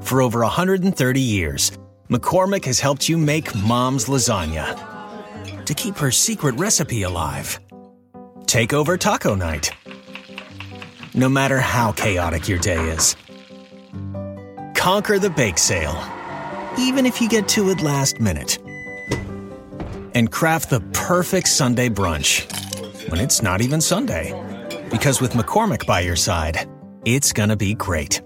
For over 130 years, McCormick has helped you make Mom's lasagna to keep her secret recipe alive. Take over taco night. No matter how chaotic your day is. Conquer the bake sale, even if you get to it last minute. And craft the perfect Sunday brunch when it's not even Sunday. Because with McCormick by your side, it's gonna be great.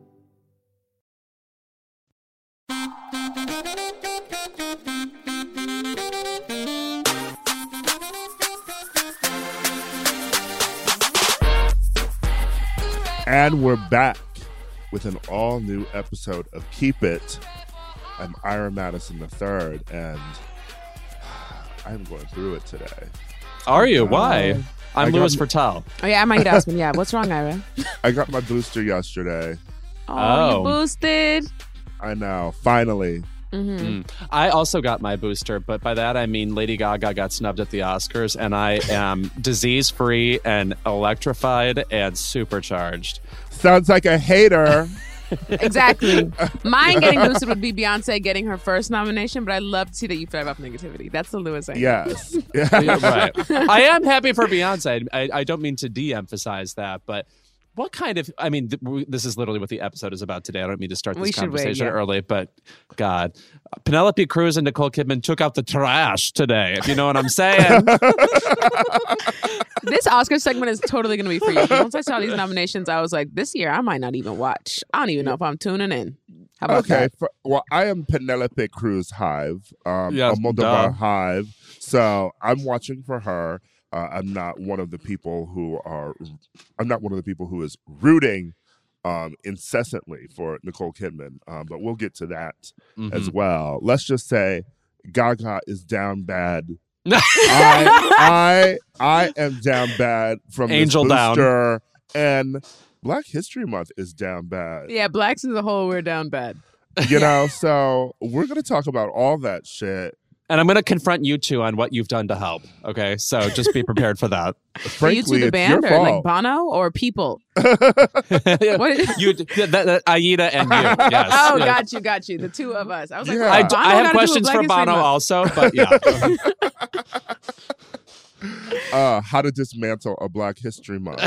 And we're back with an all-new episode of Keep It. I'm Ira Madison III, and I'm going through it today. Are you? Why? I'm Louis Vertel. Oh, yeah, I'm Mike Osmond. Yeah, what's wrong, Ira? I got my booster yesterday. Oh, you boosted. I know, finally. I also got my booster, but by that I mean Lady Gaga got snubbed at the Oscars, and I am disease-free and electrified and supercharged. Sounds like a hater. Exactly. Mine getting boosted would be Beyonce getting her first nomination, but I love to see that you thrive off negativity. That's the Louis angle. Yes. Yeah, right. I am happy for Beyonce. I don't mean to de-emphasize that, but what kind of, I mean, this is literally what the episode is about today. I don't mean to start this conversation early, but God, Penelope Cruz and Nicole Kidman took out the trash today, if you know what I'm saying. This Oscar segment is totally going to be for you. Once I saw these nominations, I was like, this year I might not even watch. I don't even know if I'm tuning in. How about that? Well, I am Penelope Cruz Hive, Yes, Almodovar Hive, so I'm watching for her. I'm not one of the people who is rooting incessantly for Nicole Kidman, but we'll get to that as well. Let's just say Gaga is down bad. I am down bad from Angel this booster, down. and Black History Month is down bad. Yeah, blacks as a whole, we're down bad. You know, so we're going to talk about all that shit. And I'm going to confront you two on what you've done to help. Okay, so just be prepared for that. Frankly, you two the it's band your or fault. like Bono or people? Aida and you. Yes. Oh, yes. got you. The two of us. I was like, Yeah. well, Bono I have gotta do a questions Black for History Bono Month. also, but yeah. How to dismantle a Black History Month.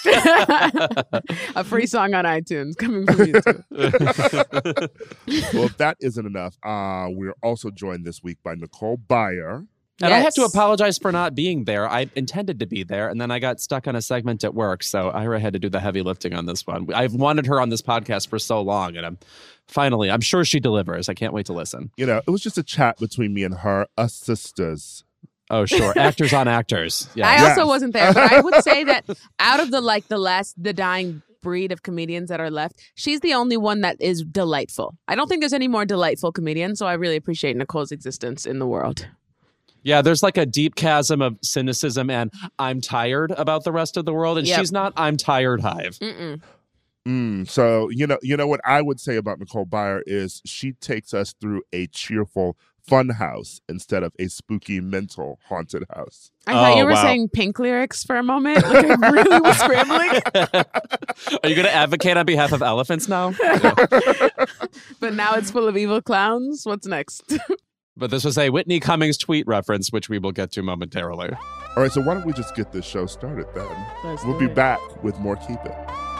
A free song on iTunes coming from you two. Well, if that isn't enough, we're also joined this week by Nicole Byer. And I have to apologize for not being there. I intended to be there, and then I got stuck on a segment at work, so Ira had to do the heavy lifting on this one. I've wanted her on this podcast for so long, and I'm sure she delivers. I can't wait to listen. You know, it was just a chat between me and her, us sisters. Oh, sure. Actors on actors. Yeah. I also wasn't there, but I would say that out of the dying breed of comedians that are left, she's the only one that is delightful. I don't think there's any more delightful comedians, so I really appreciate Nicole's existence in the world. Yeah, there's like a deep chasm of cynicism and I'm tired about the rest of the world, and she's not I'm tired Hive. So, you know what I would say about Nicole Byer is she takes us through a cheerful fun house instead of a spooky mental haunted house. I thought you were saying Pink lyrics for a moment. Like I really was scrambling. Are you going to advocate on behalf of elephants now? But now it's full of evil clowns. What's next? But this was a Whitney Cummings tweet reference, which we will get to momentarily. All right, so why don't we just get this show started then? We'll be back with more Keep It.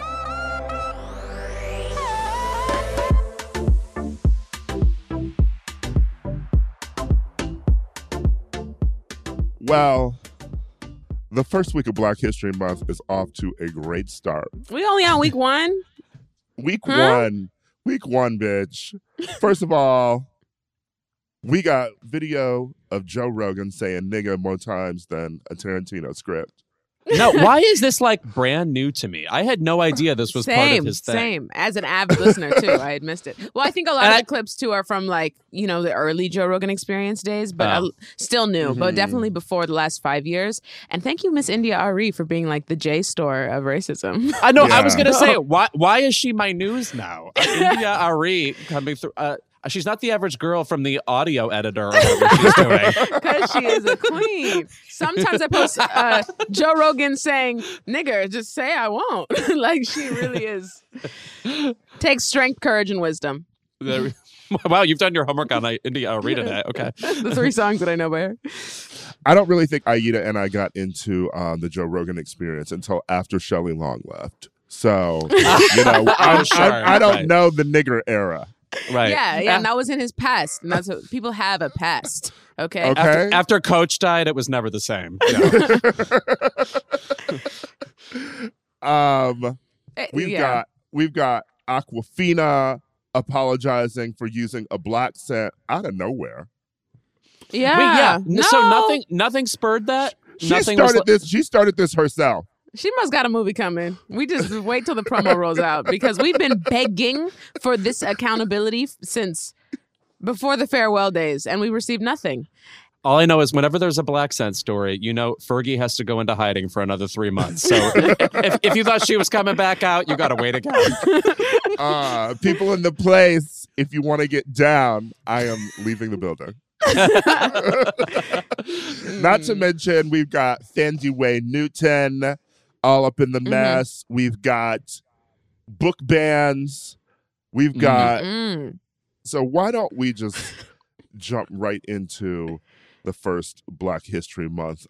Well, the first week of Black History Month is off to a great start. We only on week one? Week one, bitch. First of all, we got video of Joe Rogan saying nigga more times than a Tarantino script. No, why is this like brand new to me? I had no idea this was part of his thing. Same. As an avid listener, too. I had missed it. Well, I think a lot of the clips, too, are from, like, you know, the early Joe Rogan Experience days, but still new, but definitely before the last 5 years. And thank you, Miss India Ari, for being, like, the J-Store of racism. I know. Yeah. I was going to say, why is she my news now? India Ari coming through... she's not the average girl from the audio editor or whatever she's doing. Because she is a queen. Sometimes I post Joe Rogan saying, nigger, just say I won't. Like, she really is. Takes strength, courage, and wisdom. Wow, you've done your homework on India Arie today. Okay. The 3 songs that I know by her. I don't really think Aida and I got into the Joe Rogan Experience until after Shelley Long left. So, I don't know the nigger era. Right. Yeah, and that was in his past. And that's what people have a past. Okay. After Coach died, it was never the same. Yeah. We've got Aquafina apologizing for using a black scent out of nowhere. Yeah. Wait, So nothing spurred that? She started this herself. She must got a movie coming. We just wait till the promo rolls out because we've been begging for this accountability since before the farewell days, and we received nothing. All I know is whenever there's a black scent story, Fergie has to go into hiding for another 3 months. So if you thought she was coming back out, you got to wait again. People in the place, if you want to get down, I am leaving the building. Not to mention, we've got Thandiwe Newton all up in the mess. We've got book bans. We've got... So why don't we just jump right into the first Black History Month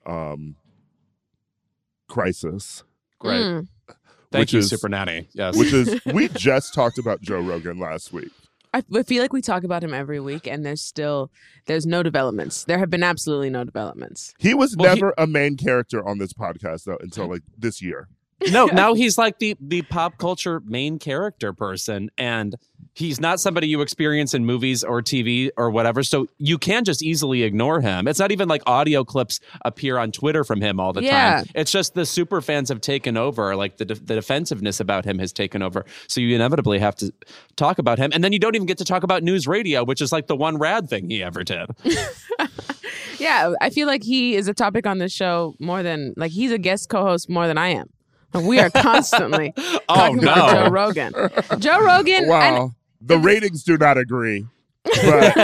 crisis? Great. Thank you, Super Nanny. Yes. Which is, we just talked about Joe Rogan last week. I feel like we talk about him every week, and there's no developments. There have been absolutely no developments. He was never a main character on this podcast, though, until like this year. No, now he's like the pop culture main character person, and he's not somebody you experience in movies or TV or whatever, so you can just easily ignore him. It's not even like audio clips appear on Twitter from him all the time. It's just the super fans have taken over, like the defensiveness about him has taken over, so you inevitably have to talk about him, and then you don't even get to talk about News Radio, which is like the one rad thing he ever did. Yeah, I feel like he is a topic on this show more than, like, he's a guest co-host more than I am. We are constantly talking about Joe Rogan. Joe Rogan. Wow. The ratings do not agree. But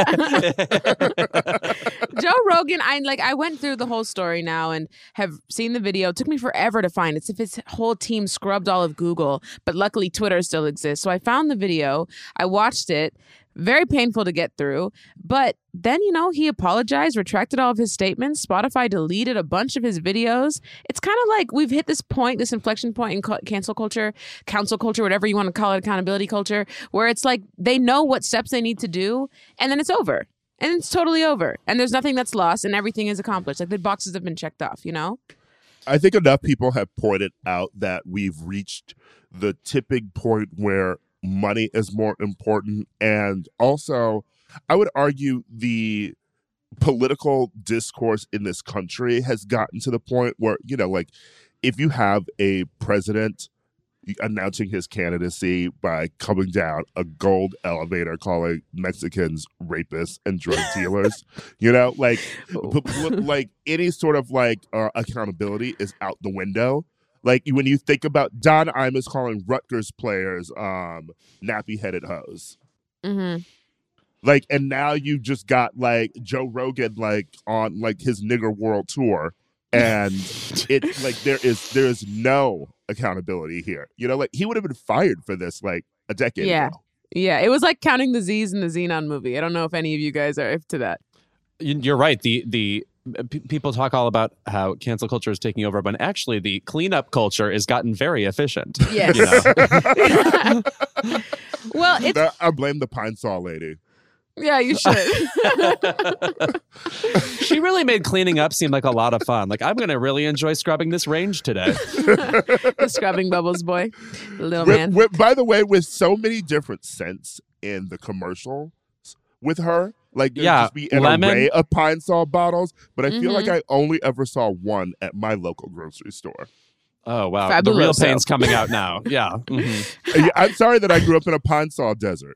Joe Rogan, I went through the whole story now and have seen the video. It took me forever to find it. It's if his whole team scrubbed all of Google, but luckily Twitter still exists. So I found the video. I watched it. Very painful to get through. But then, he apologized, retracted all of his statements. Spotify deleted a bunch of his videos. It's kind of like we've hit this inflection point in cancel culture, whatever you want to call it, accountability culture, where it's like they know what steps they need to do, and then it's over. And it's totally over. And there's nothing that's lost, and everything is accomplished. Like the boxes have been checked off, I think enough people have pointed out that we've reached the tipping point where money is more important. And also, I would argue the political discourse in this country has gotten to the point where, like, if you have a president announcing his candidacy by coming down a gold elevator calling Mexicans rapists and drug dealers, like any sort of accountability is out the window. Like when you think about Don Imus calling Rutgers players nappy-headed hoes. Mm-hmm. Like, and now you just got like Joe Rogan on his nigger world tour, and it's like there is no accountability here. Like he would have been fired for this like a decade ago. Yeah, it was like counting the Z's in the Xenon movie. I don't know if any of you guys are up to that. You're right. The people talk all about how cancel culture is taking over, but actually the cleanup culture has gotten very efficient. Yes. Well, I blame the Pine Sol lady. Yeah, you should. She really made cleaning up seem like a lot of fun. Like, I'm going to really enjoy scrubbing this range today. The scrubbing bubbles boy. Little man. By the way, with so many different scents in the commercial with her, like there'd just be an array of Pine Sol bottles, but I feel like I only ever saw one at my local grocery store. Oh, wow. Fabuloso. The real pain's coming out now. Yeah. Mm-hmm. I'm sorry that I grew up in a Pine Sol desert.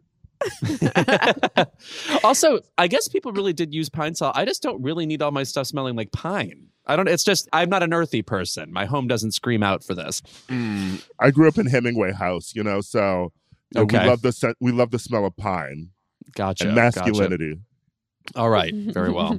Also, I guess people really did use Pine Sol. I just don't really need all my stuff smelling like pine. It's just, I'm not an earthy person. My home doesn't scream out for this. I grew up in Hemingway House, so we love the smell of pine. Gotcha. And masculinity. Gotcha. All right. Very well.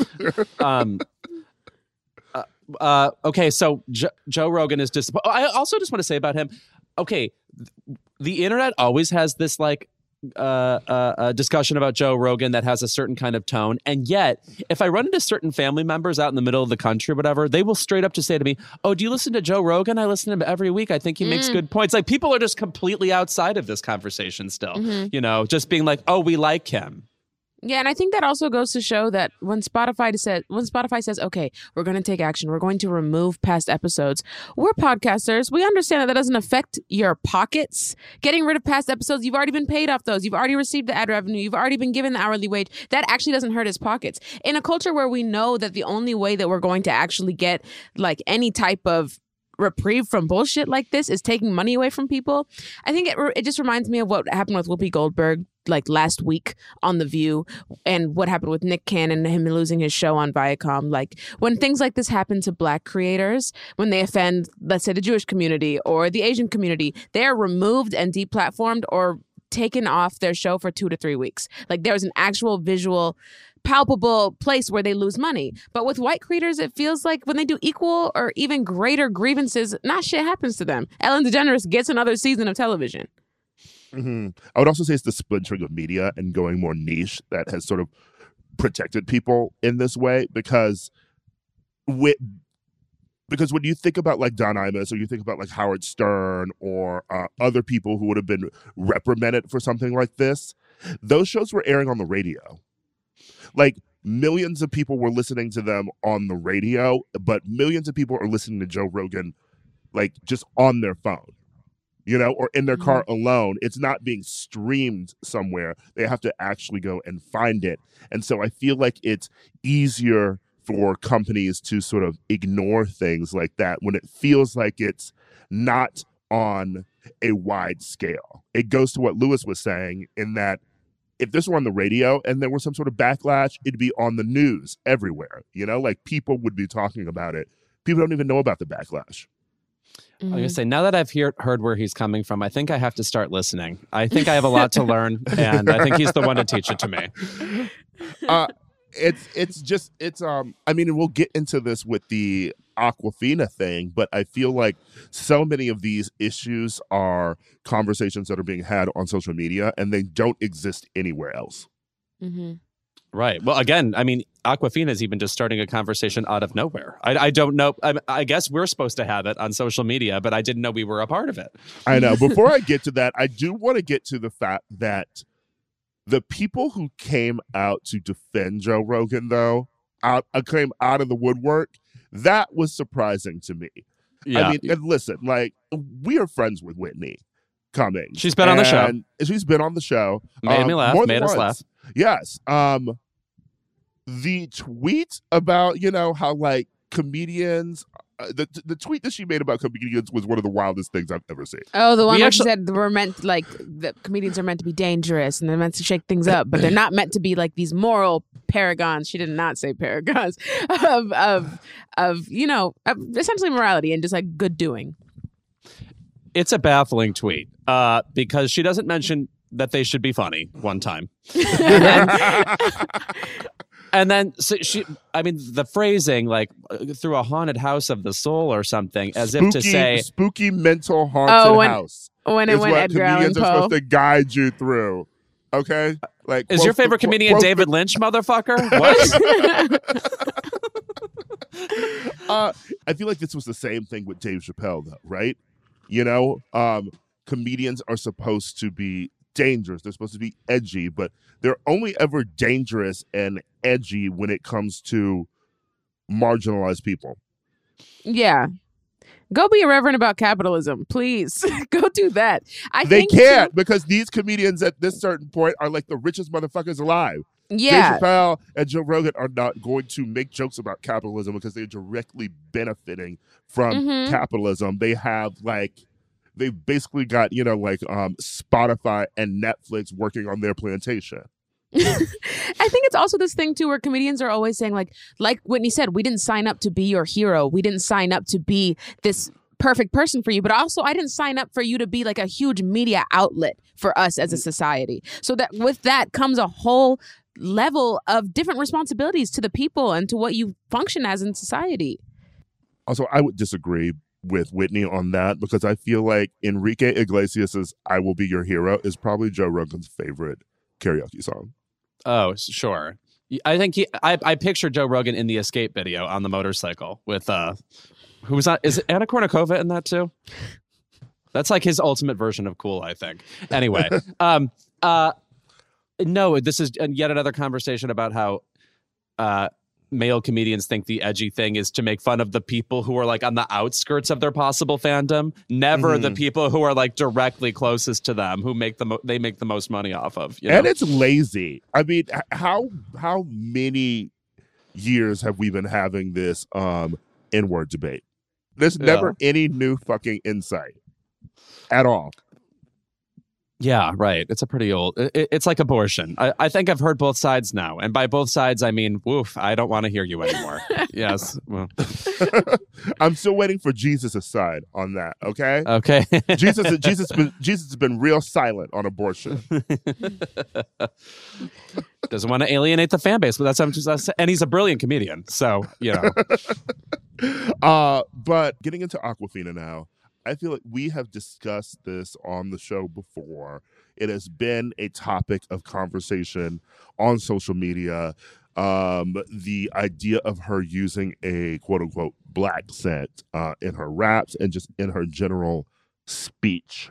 Okay, so Joe Rogan is I also just want to say about him, okay, the internet always has this like a discussion about Joe Rogan that has a certain kind of tone. And yet, if I run into certain family members out in the middle of the country or whatever, they will straight up just say to me, "Oh, do you listen to Joe Rogan? I listen to him every week. I think he makes good points." Like, people are just completely outside of this conversation still, you know, just being like, "Oh, we like him." Yeah, and I think that also goes to show that when Spotify says, okay, we're going to take action, we're going to remove past episodes, we're podcasters. We understand that doesn't affect your pockets. Getting rid of past episodes, you've already been paid off those. You've already received the ad revenue. You've already been given the hourly wage. That actually doesn't hurt his pockets. In a culture where we know that the only way that we're going to actually get like any type of reprieve from bullshit like this is taking money away from people, I think it just reminds me of what happened with Whoopi Goldberg like last week on The View, and what happened with Nick Cannon and him losing his show on Viacom. Like, when things like this happen to Black creators, when they offend, let's say, the Jewish community or the Asian community, they are removed and deplatformed or taken off their show for 2 to 3 weeks. Like, there's an actual visual palpable place where they lose money. But with white creators, it feels like when they do equal or even greater grievances, not shit happens to them. Ellen DeGeneres gets another season of television. I would also say it's the splintering of media and going more niche that has sort of protected people in this way, because when you think about like Don Imus, or you think about like Howard Stern or other people who would have been reprimanded for something like this, those shows were airing on the radio. Like, millions of people were listening to them on the radio, but millions of people are listening to Joe Rogan like just on their phone, you know, or in their car alone. It's not being streamed somewhere. They have to actually go and find it. And so I feel like it's easier for companies to sort of ignore things like that when it feels like it's not on a wide scale. It goes to what Lewis was saying, in that if this were on the radio and there was some sort of backlash, it'd be on the news everywhere. You know, like, people would be talking about it. People don't even know about the backlash. I was going to say, now that I've heard where he's coming from, I think I have to start listening. I think I have a lot to learn, and I think he's the one to teach it to me. I mean, we'll get into this with the Awkwafina thing, but I feel like so many of these issues are conversations that are being had on social media, and they don't exist anywhere else. Right. Well, again, I mean, Awkwafina is even just starting a conversation out of nowhere. I don't know. I guess we're supposed to have it on social media, but I didn't know we were a part of it. I know. Before I get to that, I do want to get to the fact that the people who came out to defend Joe Rogan, though, came out of the woodwork. That was surprising to me. Yeah. I mean, and listen, like, we are friends with Whitney Cummings. She's been on the show. She's been on the show. Made me laugh. Made us laugh. Yes. The tweet about, you know, how like comedians, the tweet that she made about comedians was one of the wildest things I've ever seen. Oh, the one where she said we're meant, like, the comedians are meant to be dangerous and they're meant to shake things up, but they're not meant to be like these moral paragons. She did not say paragons of you know, essentially morality and just like good doing. It's a baffling tweet because she doesn't mention that they should be funny one time. And then so I mean, the phrasing, like, through a haunted house of the soul or something, as if to say spooky mental haunted house. When it went Edgar Allan Poe. Comedians are supposed to guide you through. Okay, like, is your favorite comedian David Lynch, motherfucker? What? I feel like this was the same thing with Dave Chappelle, though, right? You know, comedians are supposed to be dangerous. They're supposed to be edgy, but they're only ever dangerous and edgy when it comes to marginalized people. Yeah. Go be irreverent about capitalism, please. Go do that. They can't, because these comedians at this certain point are like the richest motherfuckers alive. Yeah. Dave Chappelle and Joe Rogan are not going to make jokes about capitalism because they're directly benefiting from capitalism. They have they've basically got, you know, like Spotify and Netflix working on their plantation. I think it's also this thing too where comedians are always saying like Whitney said, we didn't sign up to be your hero. We didn't sign up to be this perfect person for you, but also I didn't sign up for you to be like a huge media outlet for us as a society. So that with that comes a whole level of different responsibilities to the people and to what you function as in society. Also, I would disagree with Whitney on that, because I feel like Enrique Iglesias's "I Will Be Your Hero" is probably Joe Rogan's favorite karaoke song. Oh, sure. I think I picture Joe Rogan in the Escape video on the motorcycle with who was on? Is it Anna Kournikova in that too? That's like his ultimate version of cool, I think. Anyway, no, this is yet another conversation about how male comedians think the edgy thing is to make fun of the people who are like on the outskirts of their possible fandom, never the people who are like directly closest to them, who make they make the most money off of. You know? And it's lazy. I mean, how many years have we been having this N-word debate? There's never any new fucking insight at all. Yeah, right. It's a pretty old. It's like abortion. I think I've heard both sides now, and by both sides I mean, woof. I don't want to hear you anymore. Yes. Well, I'm still waiting for Jesus' side on that. Okay. Okay. Jesus has been real silent on abortion. Doesn't want to alienate the fan base, but and he's a brilliant comedian. So you know. But getting into Awkwafina now. I feel like we have discussed this on the show before. It has been a topic of conversation on social media. The idea of her using a quote unquote black scent in her raps and just in her general speech.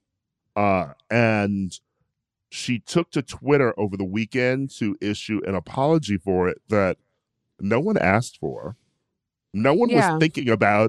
And she took to Twitter over the weekend to issue an apology for it that no one asked for. No one was thinking about.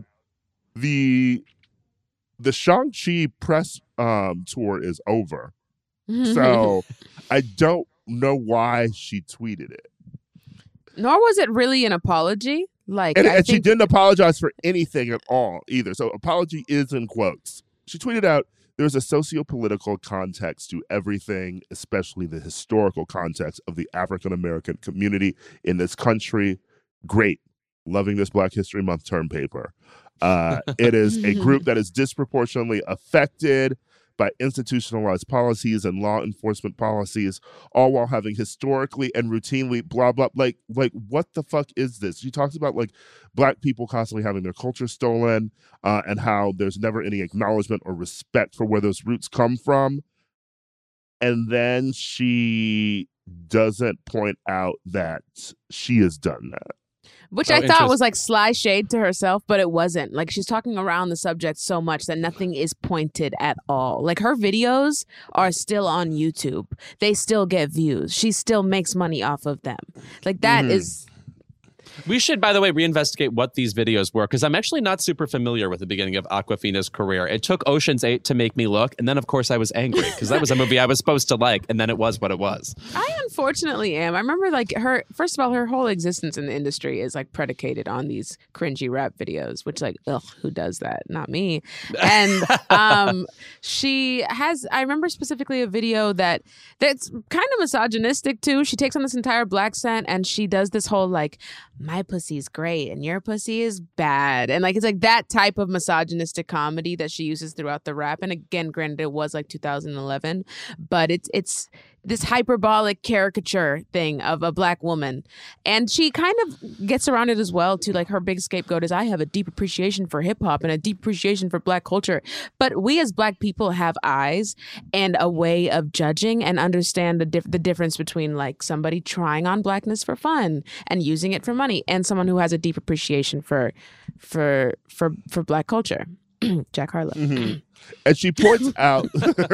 The Shang-Chi press tour is over. So I don't know why she tweeted it. Nor was it really an apology. And she didn't apologize for anything at all either. So apology is in quotes. She tweeted out, "There's a socio-political context to everything, especially the historical context of the African-American community in this country. Great. Loving this Black History Month term paper. It is a group that is disproportionately affected by institutionalized policies and law enforcement policies, all while having historically and routinely blah, blah, like what the fuck is this?" She talks about like Black people constantly having their culture stolen and how there's never any acknowledgement or respect for where those roots come from. And then she doesn't point out that she has done that. Which I thought was like sly shade to herself, but it wasn't. Like she's talking around the subject so much that nothing is pointed at all. Like her videos are still on YouTube. They still get views. She still makes money off of them. Like that is... We should, by the way, reinvestigate what these videos were, because I'm actually not super familiar with the beginning of Awkwafina's career. It took Ocean's 8 to make me look, and then, of course, I was angry, because that was a movie I was supposed to like, and then it was what it was. I unfortunately am. I remember, like, first of all, her whole existence in the industry is, like, predicated on these cringy rap videos, which, like, ugh, who does that? Not me. And she has, I remember specifically a video that's kind of misogynistic, too. She takes on this entire black scent, and she does this whole, like, my pussy's great and your pussy is bad. And like, it's like that type of misogynistic comedy that she uses throughout the rap. And again, granted, it was like 2011, but it's this hyperbolic caricature thing of a black woman. And she kind of gets around it as well too. Like her big scapegoat is, I have a deep appreciation for hip hop and a deep appreciation for black culture. But we as black people have eyes and a way of judging and understand the difference between like somebody trying on blackness for fun and using it for money and someone who has a deep appreciation for black culture. Jack Harlow. Mm-hmm. And she points out,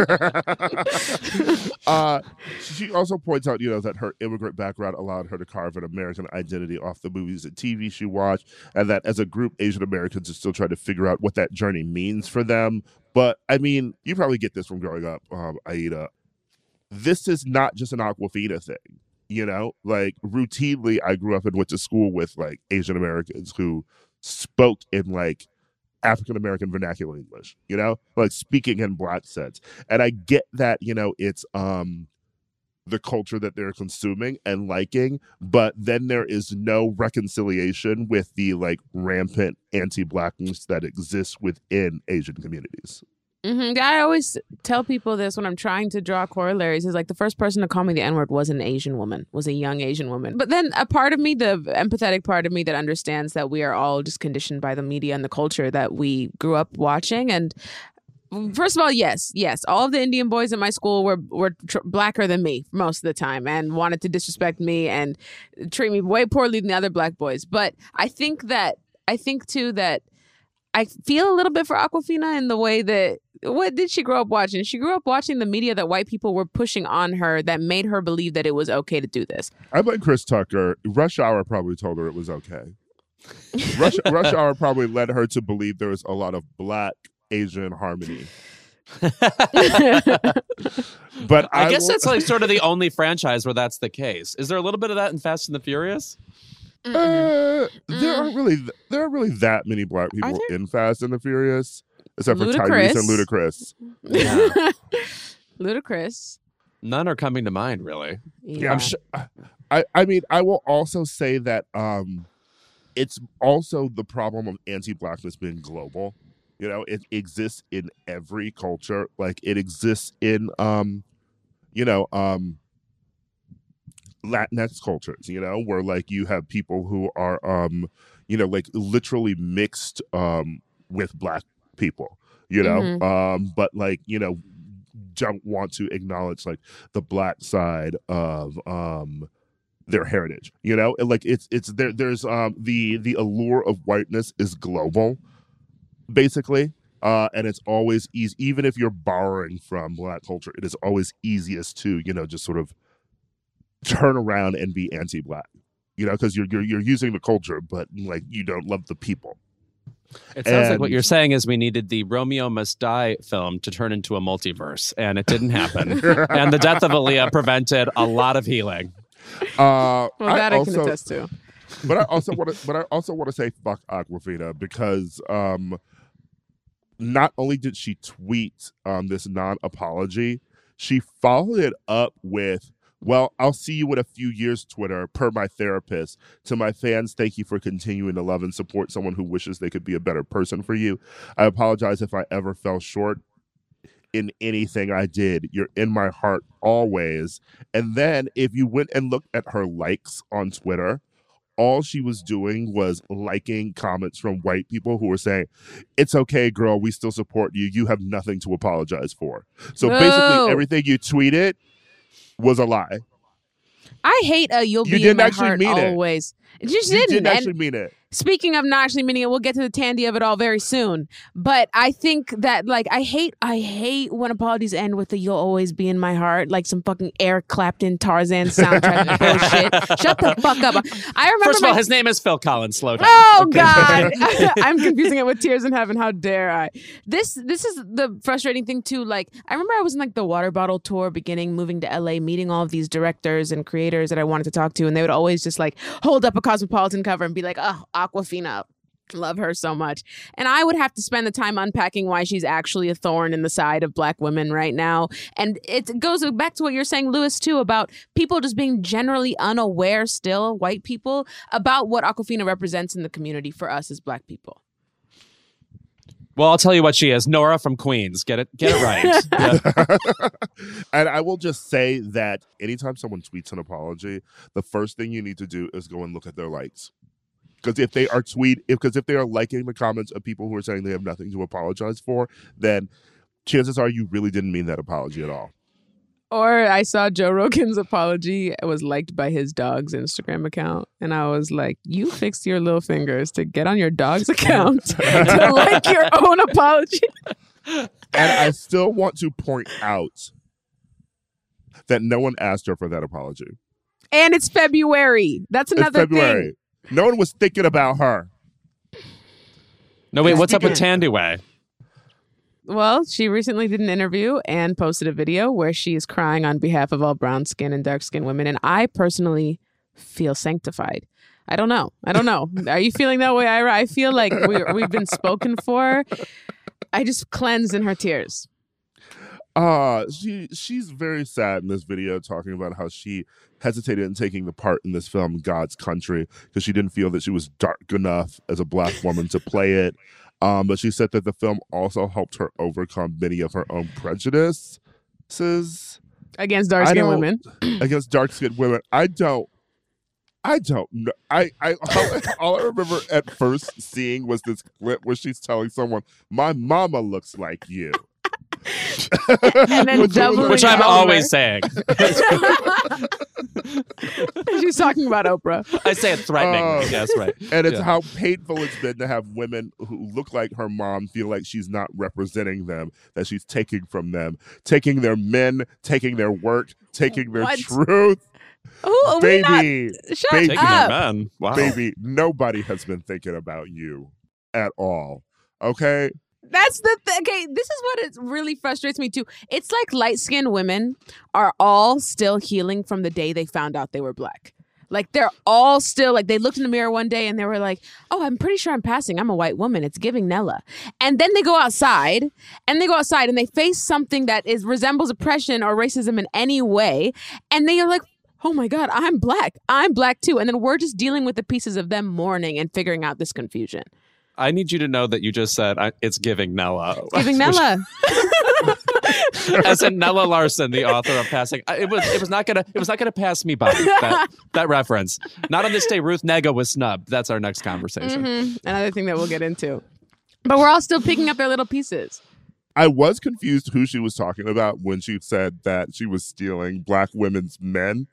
she also points out, that her immigrant background allowed her to carve an American identity off the movies and TV she watched, and that as a group, Asian Americans are still trying to figure out what that journey means for them. But I mean, you probably get this from growing up, Aida. This is not just an Awkwafina thing, like routinely I grew up and went to school with like Asian Americans who spoke in like African-American vernacular English, like speaking in black sense. And I get that, it's the culture that they're consuming and liking, but then there is no reconciliation with the like rampant anti-blackness that exists within Asian communities. I always tell people this when I'm trying to draw corollaries. Is like the first person to call me the N-word was an Asian woman, was a young Asian woman. But then a part of me, the empathetic part of me that understands that we are all just conditioned by the media and the culture that we grew up watching. And first of all, yes, all of the Indian boys at my school were blacker than me most of the time and wanted to disrespect me and treat me way poorly than the other black boys. But I think too that I feel a little bit for Awkwafina in the way that, what did she grow up watching? She grew up watching the media that white people were pushing on her that made her believe that it was okay to do this. I blame Chris Tucker. Rush Hour probably told her it was okay. Rush Hour probably led her to believe there was a lot of black Asian harmony. But I guess that's like sort of the only franchise where that's the case. Is there a little bit of that in Fast and the Furious? There aren't really that many black people in Fast and the Furious, except for Tyrese and Ludacris. Yeah. Ludacris. None are coming to mind, really. Yeah. I'm sure, I mean, I will also say that it's also the problem of anti-blackness being global. You know, it exists in every culture. Like it exists in Latinx cultures, you know, where like you have people who are like literally mixed with black people, you know, but like, you know, don't want to acknowledge like the black side of their heritage, you know, and like it's there's the allure of whiteness is global, basically. And it's always easy, even if you're borrowing from black culture, it is always easiest to, you know, just sort of turn around and be anti-black, you know, because you're using the culture, but like you don't love the people. It sounds like what you're saying is we needed the Romeo Must Die film to turn into a multiverse, and it didn't happen. And the death of Aaliyah prevented a lot of healing. Well, that I can attest to. But I also want to say fuck Awkwafina because not only did she tweet this non-apology, she followed it up with, well, I'll see you in a few years, Twitter, per my therapist. To my fans, thank you for continuing to love and support someone who wishes they could be a better person for you. I apologize if I ever fell short in anything I did. You're in my heart always. And then if you went and looked at her likes on Twitter, all she was doing was liking comments from white people who were saying, it's okay, girl, we still support you. You have nothing to apologize for. So basically everything you tweeted was a lie. I hate you'll be in my heart always. You didn't actually mean it. Speaking of not actually meaning it, we'll get to the tandy of it all very soon. But I think that, like, I hate when apologies end with the "you'll always be in my heart," like some fucking Eric Clapton Tarzan soundtrack bullshit. Shut the fuck up. I remember. First of all, his name is Phil Collins. Slow down. Oh God, I'm confusing it with Tears in Heaven. How dare I? This is the frustrating thing too. Like, I remember I was in like the water bottle tour beginning, moving to LA, meeting all of these directors and creators that I wanted to talk to, and they would always just like hold up a Cosmopolitan cover and be like, "Oh, Awkwafina, love her so much." And I would have to spend the time unpacking why she's actually a thorn in the side of black women right now. And it goes back to what you're saying, Lewis, too, about people just being generally unaware still, white people, about what Awkwafina represents in the community for us as black people. Well, I'll tell you what she is. Nora from Queens. Get it right. Yeah. And I will just say that anytime someone tweets an apology, the first thing you need to do is go and look at their likes. Because if they are liking the comments of people who are saying they have nothing to apologize for, then chances are you really didn't mean that apology at all. Or I saw Joe Rogan's apology. It was liked by his dog's Instagram account. And I was like, you fixed your little fingers to get on your dog's account to like your own apology. And I still want to point out that no one asked her for that apology. And it's February. That's another thing. No one was thinking about her. No, wait, what's up with Tandiway? Well, she recently did an interview and posted a video where she is crying on behalf of all brown skin and dark skin women. And I personally feel sanctified. I don't know. Are you feeling that way, Ira? I feel like we've been spoken for. I just cleansed in her tears. She's very sad in this video, talking about how she hesitated in taking the part in this film God's Country because she didn't feel that she was dark enough as a black woman to play it. But she said that the film also helped her overcome many of her own prejudices against dark-skinned women. Against dark-skinned women. I don't know. All I remember at first seeing was this clip where she's telling someone, "My mama looks like you." And then which I'm always saying. She's talking about Oprah. I say it threatening. Yes, right. And it's how painful it's been to have women who look like her mom feel like she's not representing them, that she's taking from them, taking their men, taking their work, taking their truth. Ooh, baby, shut up. Wow. Baby, nobody has been thinking about you at all. Okay? That's the okay, this is what it really frustrates me too. It's like light-skinned women are all still healing from the day they found out they were black. Like they're all still like, they looked in the mirror one day and they were like, "Oh, I'm pretty sure I'm passing. I'm a white woman. It's giving Nella." And then they go outside and they face something that resembles oppression or racism in any way, and they are like, "Oh my God, I'm black. I'm black too." And then we're just dealing with the pieces of them mourning and figuring out this confusion. I need you to know that you just said it's giving Nella. It's giving Nella. As in Nella Larson, the author of Passing. It was not gonna pass me by that reference. Not on this day Ruth Negga was snubbed. That's our next conversation. Mm-hmm. Another thing that we'll get into. But we're all still picking up their little pieces. I was confused who she was talking about when she said that she was stealing black women's men.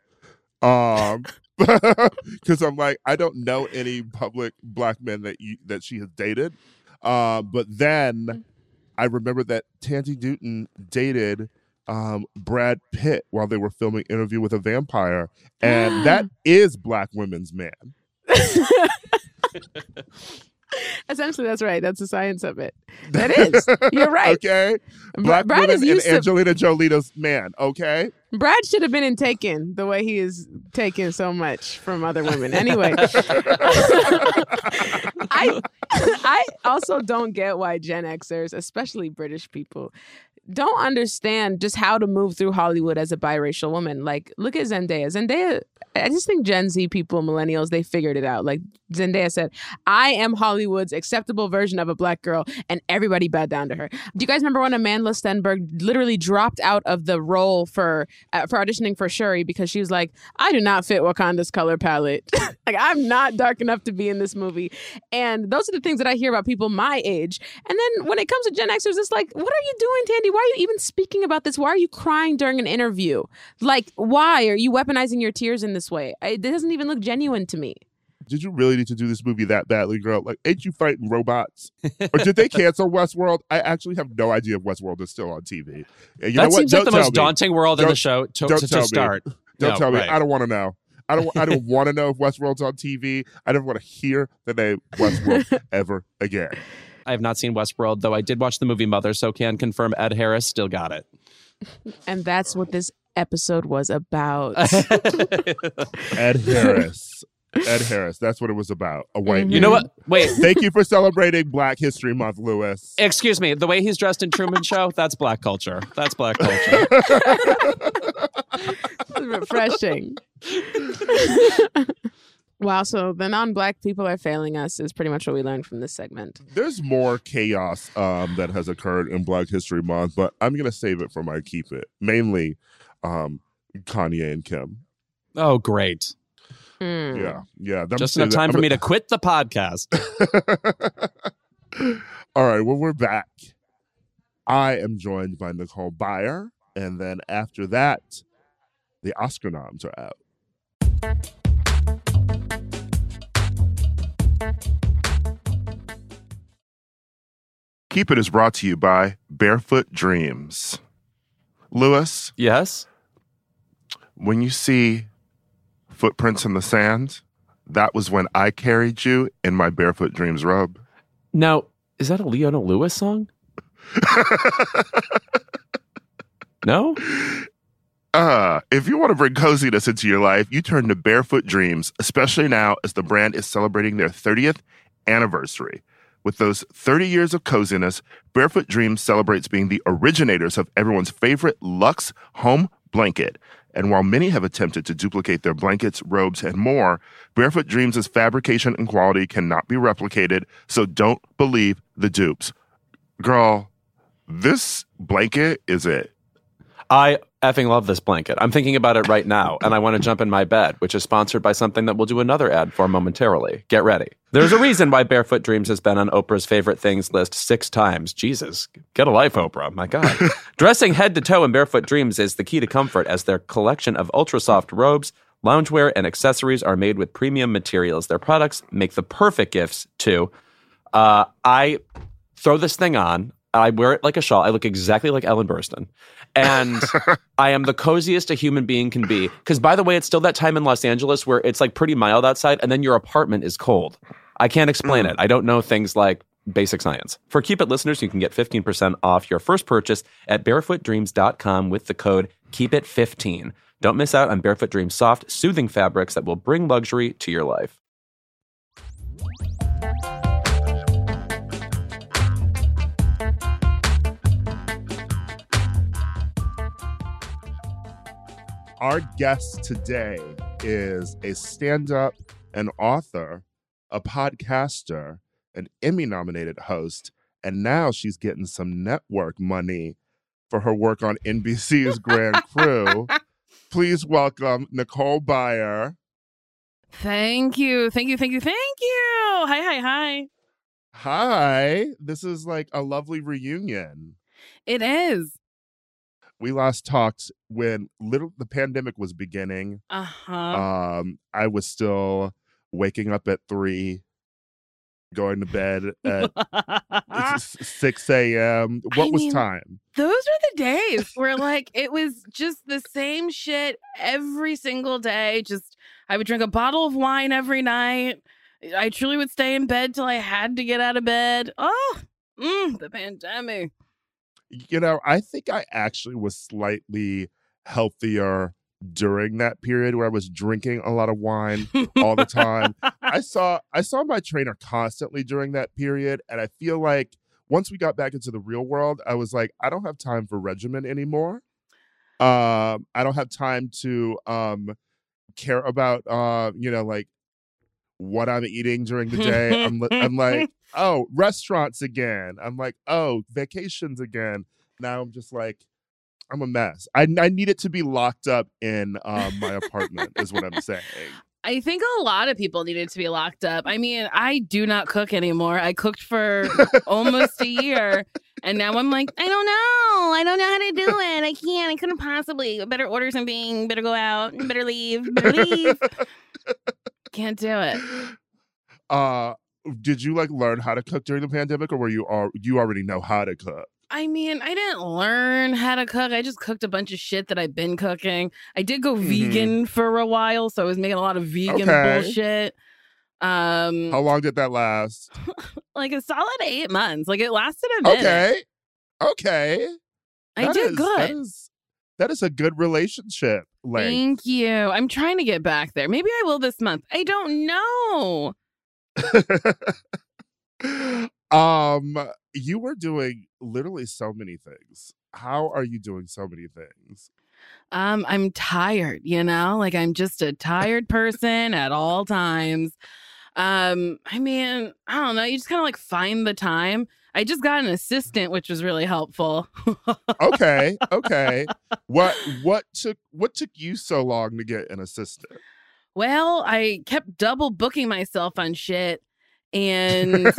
Because I'm like, I don't know any public black men that she has dated. But then I remember that Tandy Newton dated Brad Pitt while they were filming Interview with a Vampire, and that is black women's man. Essentially, that's right. That's the science of it. That is. You're right. Okay. Black Brad women is and Angelina Jolie's man. Okay. Brad should have been in Taken the way he is taken so much from other women. Anyway. I also don't get why Gen Xers, especially British people, don't understand just how to move through Hollywood as a biracial woman. Like, look at Zendaya. I just think Gen Z people, millennials, they figured it out. Like Zendaya said, "I am Hollywood's acceptable version of a black girl," and everybody bowed down to her. Do you guys remember when Amanda Stenberg literally dropped out of the role for auditioning for Shuri because she was like, "I do not fit Wakanda's color palette. Like, I'm not dark enough to be in this movie." And those are the things that I hear about people my age. And then when it comes to Gen Xers, it's like, what are you doing, Tandy? Why are you even speaking about this? Why are you crying during an interview? Like, why are you weaponizing your tears in this way? It doesn't even look genuine to me. Did you really need to do this movie that badly, girl? Like, ain't you fighting robots? Or did they cancel Westworld? I actually have no idea if Westworld is still on TV. And that seems like the most daunting world in the show to start. Don't tell me. Right. I don't want to know. I don't want to know if Westworld's on TV. I don't want to hear the name Westworld ever again. I have not seen Westworld, though I did watch the movie Mother, so can confirm Ed Harris still got it. And that's what this episode was about. Ed Harris. That's what it was about. A white man. You know what? Wait. Thank you for celebrating Black History Month, Lewis. Excuse me. The way he's dressed in Truman Show, that's black culture. That's black culture. Refreshing. Wow, so the non-black people are failing us is pretty much what we learned from this segment. There's more chaos that has occurred in Black History Month, but I'm going to save it for my Keep It. Mainly Kanye and Kim. Oh, great. Yeah. Just enough time for me to quit the podcast. All right, well, we're back. I am joined by Nicole Byer, and then after that, the Oscar noms are out. Keep It is brought to you by Barefoot Dreams. Lewis? Yes? When you see footprints in the sand, that was when I carried you in my Barefoot Dreams robe. Now, is that a Leona Lewis song? No? If you want to bring coziness into your life, you turn to Barefoot Dreams, especially now as the brand is celebrating their 30th anniversary. With those 30 years of coziness, Barefoot Dreams celebrates being the originators of everyone's favorite luxe home blanket. And while many have attempted to duplicate their blankets, robes, and more, Barefoot Dreams' fabrication and quality cannot be replicated, so don't believe the dupes. Girl, this blanket is it. I effing love this blanket. I'm thinking about it right now, and I want to jump in my bed, which is sponsored by something that we'll do another ad for momentarily. Get ready. There's a reason why Barefoot Dreams has been on Oprah's favorite things list 6 times. Jesus, get a life, Oprah. My God. Dressing head to toe in Barefoot Dreams is the key to comfort, as their collection of ultra-soft robes, loungewear, and accessories are made with premium materials. Their products make the perfect gifts, too. I throw this thing on. I wear it like a shawl. I look exactly like Ellen Burstyn. And I am the coziest a human being can be. Because, by the way, it's still that time in Los Angeles where it's like pretty mild outside and then your apartment is cold. I can't explain it. I don't know things like basic science. For Keep It listeners, you can get 15% off your first purchase at barefootdreams.com with the code KEEPIT15. Don't miss out on Barefoot Dreams soft, soothing fabrics that will bring luxury to your life. Our guest today is a stand-up, an author, a podcaster, an Emmy-nominated host, and now she's getting some network money for her work on NBC's Grand Crew. Please welcome Nicole Byer. Thank you. Hi. Hi. This is like a lovely reunion. It is. We last talked when the pandemic was beginning. Uh-huh. I was still waking up at 3, going to bed at 6 a.m. What was time? Those were the days where like it was just the same shit every single day. Just I would drink a bottle of wine every night. I truly would stay in bed till I had to get out of bed. Oh, the pandemic. You know, I think I actually was slightly healthier during that period where I was drinking a lot of wine all the time. I saw my trainer constantly during that period, and I feel like once we got back into the real world, I was like, I don't have time for regimen anymore. I don't have time to care about like what I'm eating during the day. I'm like, oh, restaurants again. I'm like, oh, vacations again. Now I'm just like, I'm a mess. I need it to be locked up in my apartment is what I'm saying. I think a lot of people needed to be locked up. I mean, I do not cook anymore. I cooked for almost a year. And now I'm like, I don't know. I don't know how to do it. I can't. I couldn't possibly. Better order something. Better go out. Better leave. Can't do it. Did you like learn how to cook during the pandemic, or were you already know how to cook? I mean, I didn't learn how to cook. I just cooked a bunch of shit that I've been cooking. I did go vegan for a while, so I was making a lot of vegan bullshit. How long did that last? Like a solid 8 months. Like it lasted a minute. Okay. I did good. That is a good relationship length. Thank you. I'm trying to get back there. Maybe I will this month. I don't know. You were doing literally so many things. How are you doing so many things? I'm tired, like I'm just a tired person at all times. I mean, I don't know. You just kind of like find the time. I just got an assistant, which was really helpful. Okay. What took you so long to get an assistant? Well, I kept double booking myself on shit, and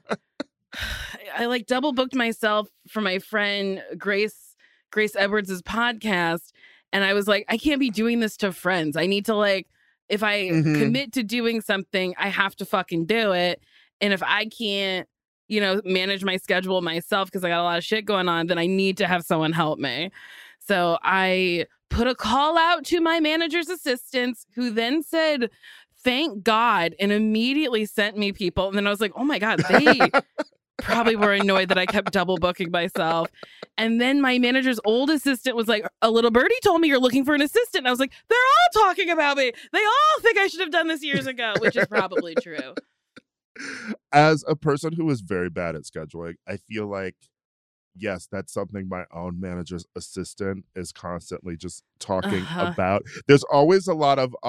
I like double booked myself for my friend Grace Edwards' podcast, and I was like, I can't be doing this to friends. I need to like, if I commit to doing something, I have to fucking do it. And if I can't, manage my schedule myself because I got a lot of shit going on, then I need to have someone help me. So I put a call out to my manager's assistants, who then said, thank God, and immediately sent me people. And then I was like, oh my God, they probably were annoyed that I kept double booking myself. And then my manager's old assistant was like, a little birdie told me you're looking for an assistant. And I was like, they're all talking about me. They all think I should have done this years ago, which is probably true. As a person who is very bad at scheduling, I feel like yes, that's something my own manager's assistant is constantly just talking about. There's always a lot of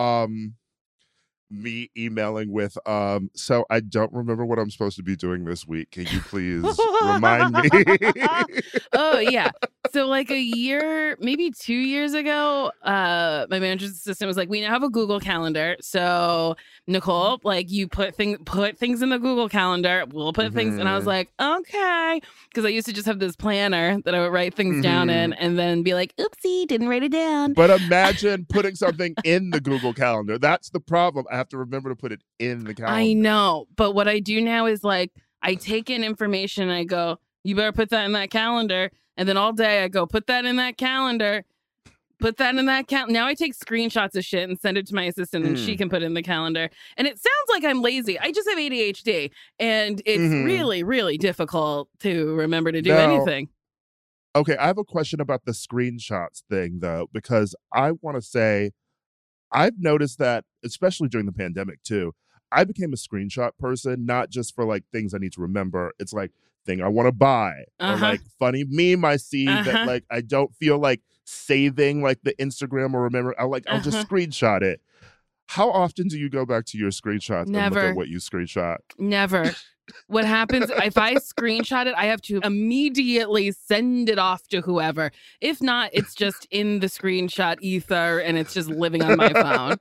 me emailing with so I don't remember what I'm supposed to be doing this week. Can you please remind me? Oh yeah. So like a year, maybe 2 years ago, my manager's assistant was like, we now have a Google Calendar. So Nicole, like you put things in the Google Calendar. We'll put things, and I was like, okay, because I used to just have this planner that I would write things down in, and then be like, oopsie, didn't write it down. But imagine putting something in the Google Calendar. That's the problem. I have to remember to put it in the calendar. I know, but what I do now is like I take in information and I go, you better put that in that calendar. And then all day I go, put that in that calendar. Put that in that calendar. Now I take screenshots of shit and send it to my assistant and she can put it in the calendar. And it sounds like I'm lazy. I just have ADHD. And it's really, really difficult to remember to do anything. Okay, I have a question about the screenshots thing, though, because I want to say I've noticed that, especially during the pandemic, too, I became a screenshot person, not just for like things I need to remember. It's like thing I want to buy or like funny meme I see that like I don't feel like saving like the Instagram or remember. I'll just screenshot it. How often do you go back to your screenshots and look at what you screenshot? Never. What happens if I screenshot it, I have to immediately send it off to whoever. If not, it's just in the screenshot ether and it's just living on my phone.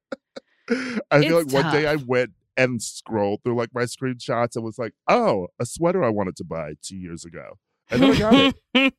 I feel like one day I went and scrolled through like my screenshots and was like, oh, a sweater I wanted to buy 2 years ago. And then I got it.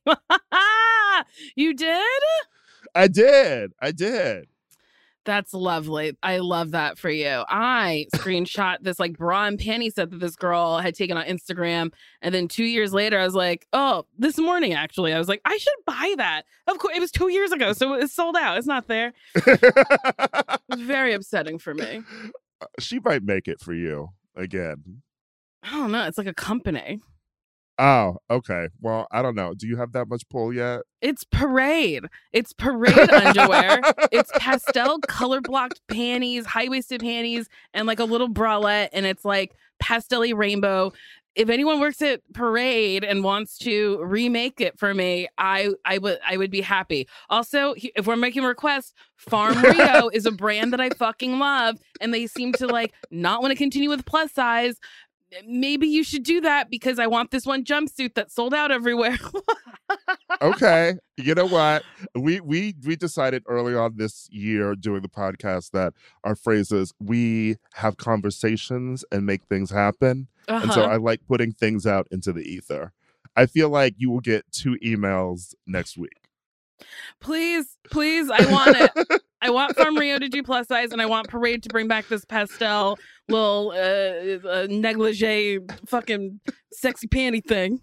You did? I did. That's lovely. I love that for you. I screenshot this like bra and panty set that this girl had taken on Instagram. And then 2 years later, I was like, oh, this morning, actually, I was like, I should buy that. Of course, it was 2 years ago. So it's sold out. It's not there. It was very upsetting for me. She might make it for you again. I don't know. It's like a company. Oh, okay. Well, I don't know. Do you have that much pull yet? It's Parade. It's Parade underwear. It's pastel color blocked panties, high-waisted panties, and like a little bralette, and it's like pastel-y rainbow. If anyone works at Parade and wants to remake it for me, I would be happy. Also, if we're making requests, Farm Rio is a brand that I fucking love, and they seem to like not want to continue with plus size. Maybe you should do that because I want this one jumpsuit that's sold out everywhere. Okay. You know what? We decided early on this year doing the podcast that our phrase is we have conversations and make things happen. And so I like putting things out into the ether. I feel like you will get 2 emails next week. Please, I want it. I want Farm Rio to do plus size, and I want Parade to bring back this pastel little negligee fucking sexy panty thing.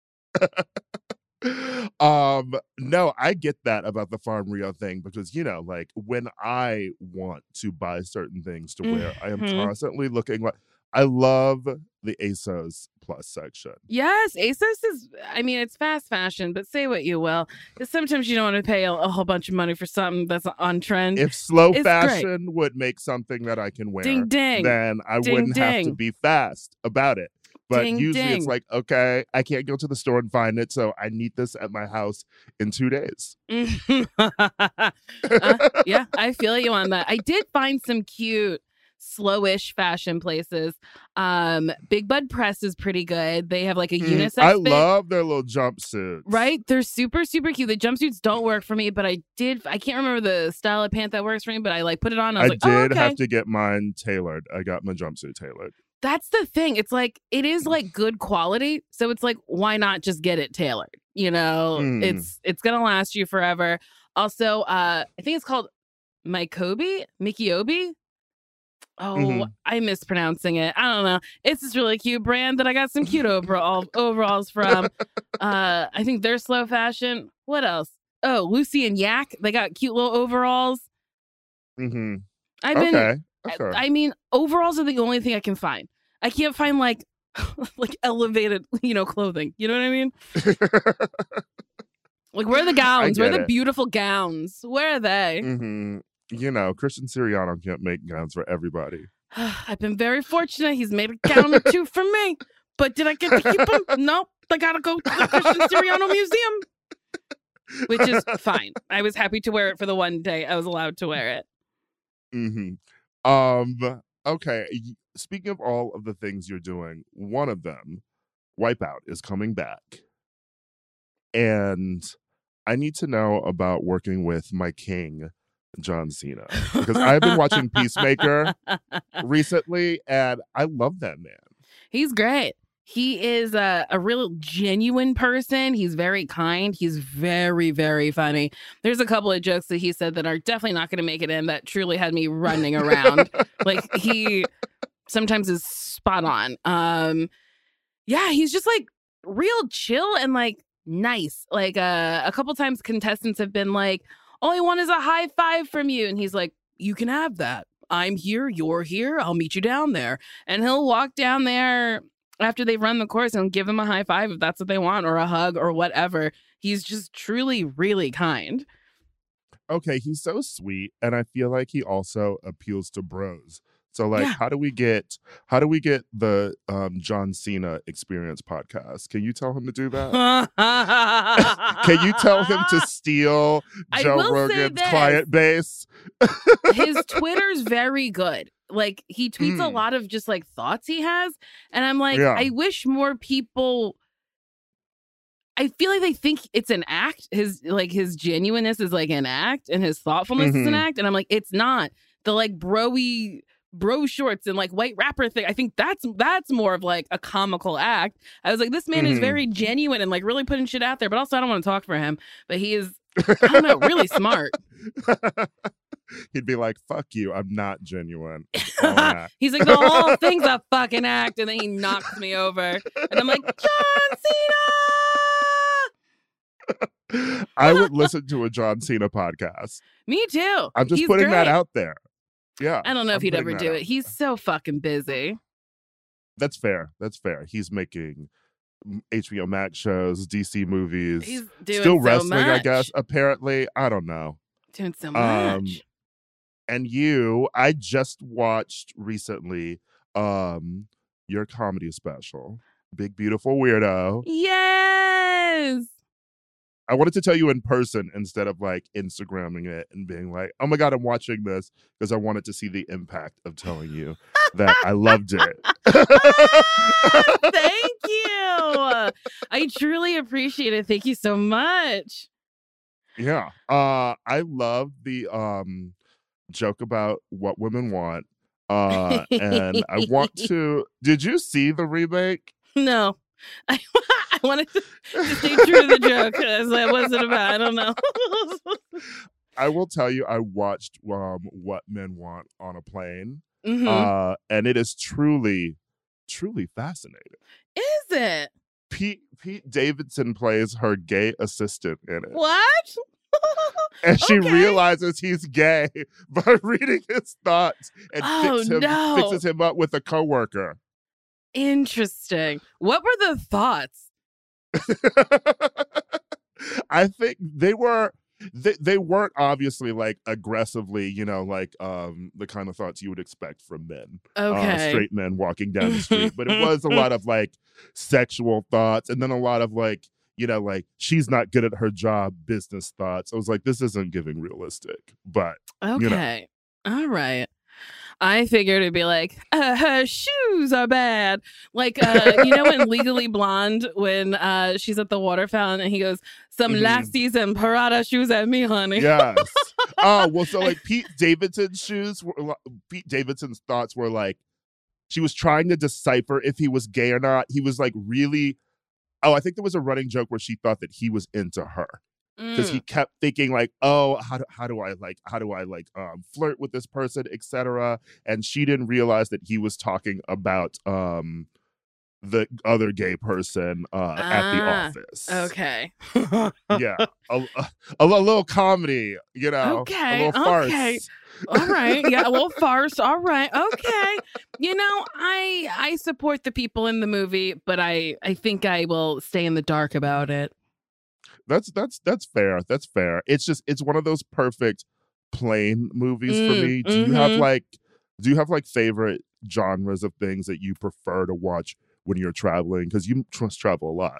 No, I get that about the Farm Rio thing because, you know, like when I want to buy certain things to wear, I am constantly looking like I love the ASOS plus section. Yes, ASOS is, I mean, it's fast fashion, but say what you will. Sometimes you don't want to pay a whole bunch of money for something that's on trend. If slow fashion would make something that I can wear, then I wouldn't have to be fast about it. But usually it's like, okay, I can't go to the store and find it, so I need this at my house in 2 days. Yeah, I feel you on that. I did find some cute slowish fashion places. Big Bud Press is pretty good. They have like a unisex I love their little jumpsuits. Right? They're super, super cute. The jumpsuits don't work for me, but I can't remember the style of pant that works for me, but I like put it on. I was did have to get mine tailored. I got my jumpsuit tailored. That's the thing. It's like, it is like good quality. So it's like, why not just get it tailored? You know, it's going to last you forever. Also, I think it's called Mikiobi. Oh, I'm mispronouncing it. I don't know. It's this really cute brand that I got some cute overalls from. I think they're slow fashion. What else? Oh, Lucy and Yak. They got cute little overalls. I mean, overalls are the only thing I can find. I can't find like elevated, clothing. You know what I mean? Like, where are the gowns? Where are the beautiful gowns? Where are they? Christian Siriano can't make gowns for everybody. I've been very fortunate. He's made a gown or 2 for me. But did I get to keep them? Nope. I gotta go to the Christian Siriano Museum. Which is fine. I was happy to wear it for the one day I was allowed to wear it. Okay. Speaking of all of the things you're doing, one of them, Wipeout, is coming back. And I need to know about working with my king, John Cena. Because I've been watching Peacemaker recently, and I love that man. He's great. He is a real genuine person. He's very kind. He's very, very funny. There's a couple of jokes that he said that are definitely not going to make it in that truly had me running around. Like, he sometimes is spot on. Yeah, he's just like real chill and like nice. Like a couple times contestants have been like, all I want is a high five from you. And he's like, you can have that. I'm here. You're here. I'll meet you down there. And he'll walk down there after they've run the course and give them a high five if that's what they want, or a hug or whatever. He's just truly really kind. Okay, he's so sweet, and I feel like he also appeals to bros. So like, how do we get the John Cena Experience podcast? Can you tell him to do that? Can you tell him to steal Joe Rogan's client base? His Twitter's very good. Like, he tweets a lot of just like thoughts he has, and I'm like, I wish more people. I feel like they think it's an act. His genuineness is like an act, and his thoughtfulness is an act, and I'm like, it's not. The like bro shorts and like white rapper thing, I think that's more of like a comical act. I was like, this man is very genuine and like really putting shit out there, but also I don't want to talk for him, but he is, I don't know, really smart. He'd be like, fuck you, I'm not genuine. He's like, the whole thing's a fucking act, and then he knocks me over and I'm like, John Cena. I would listen to a John Cena podcast. Me too. I'm just putting that out there. Yeah. I don't know if he'd ever do it. He's so fucking busy. That's fair. He's making HBO Max shows, DC movies. He's doing still wrestling, so much. I guess. Apparently, I don't know. Doing so much. And I just watched recently your comedy special, Big Beautiful Weirdo. Yes. I wanted to tell you in person instead of like Instagramming it and being like, oh my God, I'm watching this, because I wanted to see the impact of telling you that I loved it. Thank you. I truly appreciate it. Thank you so much. Yeah. I love the joke about what women want. And I want to. Did you see the remake? No. I wanted to stay true to the joke, because that wasn't about, I don't know. I will tell you, I watched What Men Want on a Plane. And it is truly, truly fascinating. Is it? Pete Davidson plays her gay assistant in it. What? And she realizes he's gay by reading his thoughts and fixes him up with a coworker. Interesting. What were the thoughts? I think they weren't obviously like aggressively, like the kind of thoughts you would expect from men. Okay. Straight men walking down the street. But it was a lot of like sexual thoughts, and then a lot of like, like she's not good at her job business thoughts. I was like, this isn't giving realistic. But okay. All right. I figured it'd be like, her shoes are bad. Like, in Legally Blonde, when she's at the water fountain and he goes, some Laxies and Parada shoes at me, honey. Yes. Well, so like Pete Davidson's thoughts were like, she was trying to decipher if he was gay or not. He was like really, I think there was a running joke where she thought that he was into her. Because he kept thinking like, oh, how do I flirt with this person, etc. And she didn't realize that he was talking about the other gay person at the office. Okay. Yeah, a little comedy, Okay. a little farce. Okay. All right. Yeah, a little farce. All right. Okay. I support the people in the movie, but I think I will stay in the dark about it. That's fair. That's fair. It's one of those perfect plane movies for me. Do you have like favorite genres of things that you prefer to watch when you're traveling? Because you travel a lot.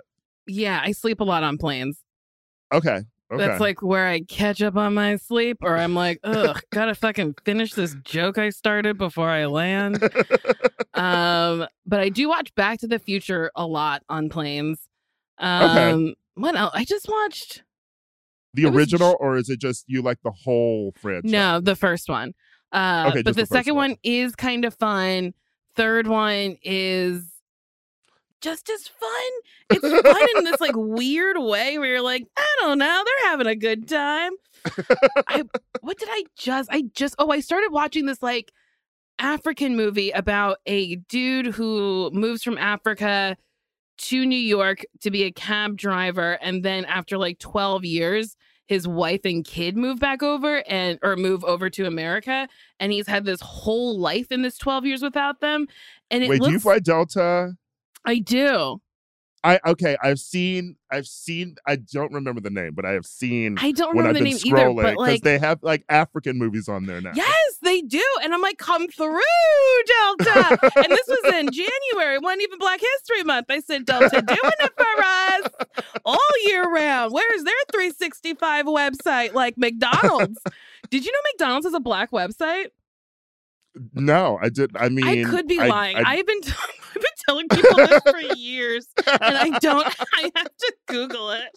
Yeah, I sleep a lot on planes. Okay. That's like where I catch up on my sleep, or I'm like, ugh, gotta fucking finish this joke I started before I land. But I do watch Back to the Future a lot on planes. Okay. What else? I just watched the original, or is it just you like the whole franchise? No, the first one. Okay, but the second one is kind of fun. Third one is just as fun. It's fun in this like weird way where you're like, I don't know, they're having a good time. I started watching this like African movie about a dude who moves from Africa to New York to be a cab driver, and then after like 12 years his wife and kid move over to America, and he's had this whole life in this 12 years without them. And do you fly Delta? I do. I've seen. I don't remember the name, but I have seen. I don't remember the name either, but because they have like African movies on there now. Yes, they do, and I'm like, come through, Delta. And this was in January, wasn't even Black History Month. I said, Delta doing it for us all year round. Where's their 365 website like McDonald's? Did you know McDonald's has a Black website? No, I did. I mean, I could be lying. I've been telling people this for years, and I have to Google it.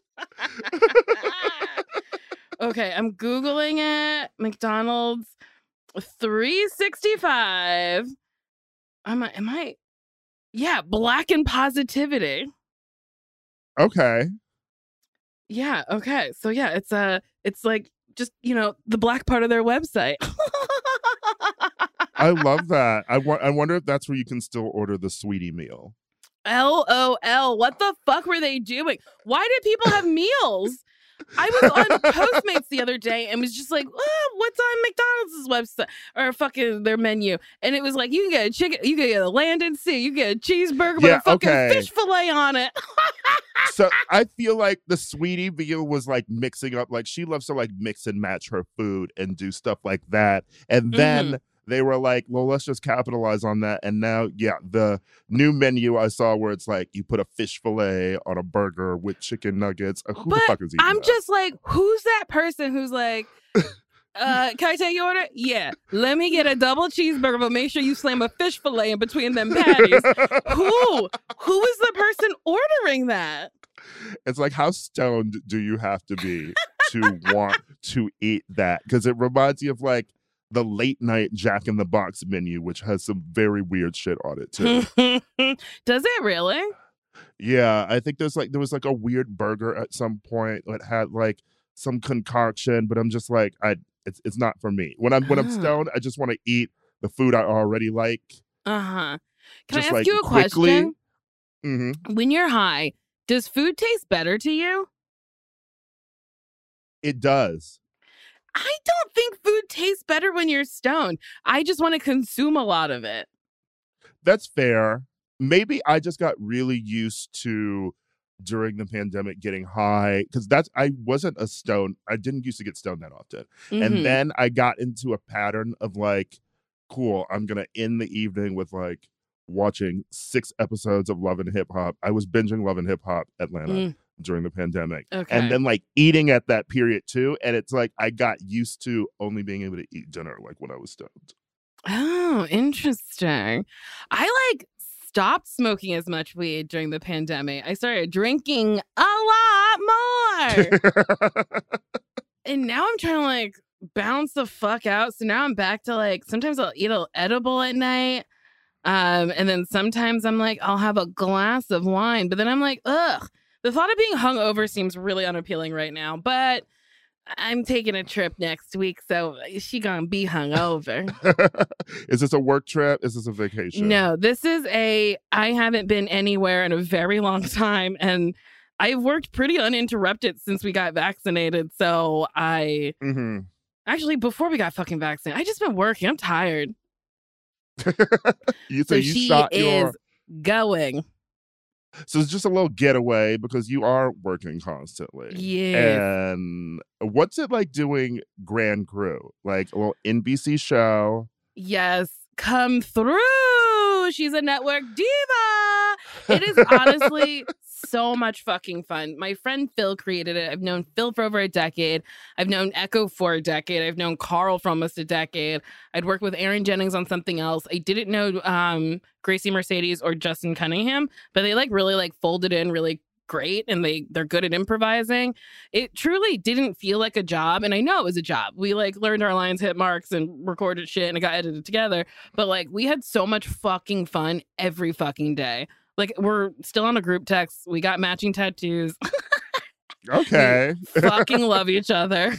Okay, I'm Googling it. McDonald's 365. Am I? Yeah, Black and Positivity. Okay. Yeah. Okay. So yeah, it's like just the Black part of their website. I love that. I wonder if that's where you can still order the sweetie meal. LOL. What the fuck were they doing? Why did people have meals? I was on Postmates the other day and was just like, what's on McDonald's website or fucking their menu? And it was like, you can get a chicken, you can get a land and sea, you can get a cheeseburger with a fucking fish fillet on it. So I feel like the sweetie meal was like mixing up, like she loves to like mix and match her food and do stuff like that. And then they were like, well, let's just capitalize on that. And now, the new menu I saw where it's like you put a fish fillet on a burger with chicken nuggets. Who the fuck is eating I'm that? just like, who's that person who's like, can I take your order? Yeah. Let me get a double cheeseburger, but make sure you slam a fish fillet in between them patties. Who is the person ordering that? It's like, how stoned do you have to be to want to eat that? Because it reminds you of like the late night Jack in the Box menu, which has some very weird shit on it too. Does it really? Yeah, I think there was like a weird burger at some point that had like some concoction, but I'm just like, it's not for me. When I'm stoned, I just want to eat the food I already like. Can just I ask you a question? Mm-hmm. When you're high, does food taste better to you? It does. I don't think food tastes better when you're stoned. I just want to consume a lot of it. That's fair. Maybe I just got really used to during the pandemic getting high because I wasn't a stone. I didn't used to get stoned that often. And then I got into a pattern of like, cool, I'm going to end the evening with like watching 6 episodes of Love and Hip Hop. I was binging Love and Hip Hop Atlanta during the pandemic. Okay. And then like eating at that period too. And it's like I got used to only being able to eat dinner like when I was stoned. Oh, interesting. I like stopped smoking as much weed during the pandemic. I started drinking a lot more. And now I'm trying to like bounce the fuck out. So now I'm back to like, sometimes I'll eat an edible at night. And then sometimes I'm like, I'll have a glass of wine. But then I'm like, ugh. The thought of being hungover seems really unappealing right now. But I'm taking a trip next week, so she gonna be hungover. Is this a work trip? Is this a vacation? No, this is I haven't been anywhere in a very long time, and I've worked pretty uninterrupted since we got vaccinated. So actually, before we got fucking vaccinated, I just been working. I'm tired. So she shot is going. So it's just a little getaway because you are working constantly. Yeah. And what's it like doing Grand Crew? Like a little NBC show? Yes. Come through. She's a network diva. It is honestly so much fucking fun. My friend Phil created it. I've known Phil for over a decade. I've known Echo for a decade. I've known Carl for almost a decade. I'd worked with Aaron Jennings on something else. I didn't know Gracie Mercedes or Justin Cunningham, but they really folded in really great, and they're good at improvising. It truly didn't feel like a job, and I know it was a job. We learned our lines, hit marks, and recorded shit, and it got edited together. But we had so much fucking fun every fucking day. We're still on a group text. We got matching tattoos. Okay. We fucking love each other.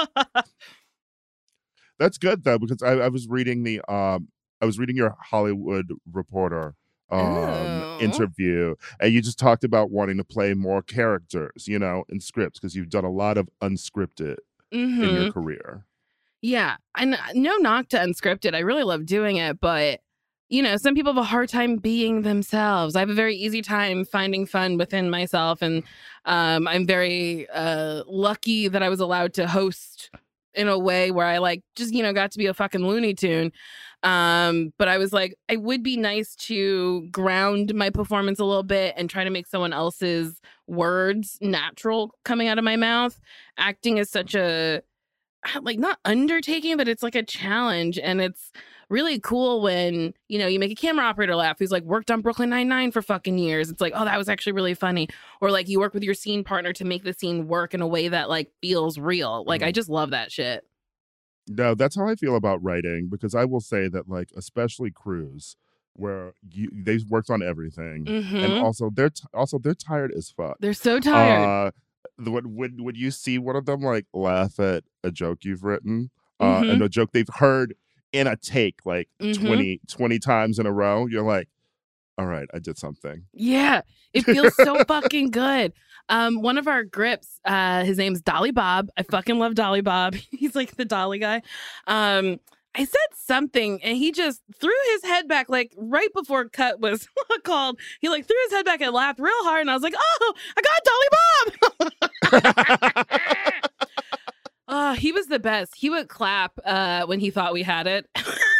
That's good though, because I was reading your Hollywood Reporter interview, and you just talked about wanting to play more characters, in scripts, because you've done a lot of unscripted in your career. Yeah, and no knock to unscripted. I really love doing it, but some people have a hard time being themselves. I have a very easy time finding fun within myself, and I'm very lucky that I was allowed to host in a way where I just got to be a fucking Looney Tune. But I was I would be nice to ground my performance a little bit and try to make someone else's words natural coming out of my mouth. Acting is such a not undertaking, but it's a challenge, and it's really cool when you make a camera operator laugh who's worked on Brooklyn Nine-Nine for fucking years. It's oh, that was actually really funny. Or you work with your scene partner to make the scene work in a way that feels real. I just love that shit. No, that's how I feel about writing, because I will say that especially Cruz, where they've worked on everything, and also they're tired as fuck. They're so tired. When you see one of them laugh at a joke you've written, and a joke they've heard in a take 20 times in a row, you're all right, I did something. Yeah, it feels so fucking good. One of our grips, his name's Dolly Bob. I fucking love Dolly Bob. He's the Dolly guy. I said something, and he just threw his head back right before cut was called. He threw his head back and laughed real hard, and I was oh, I got Dolly Bob. He was the best. He would clap when he thought we had it.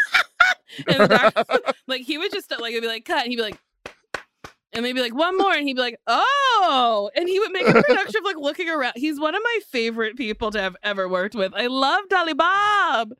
And he would just it'd be cut, and he'd be and they'd be one more, and he'd be oh, and he would make a production of looking around. He's one of my favorite people to have ever worked with. I love Dolly Bob.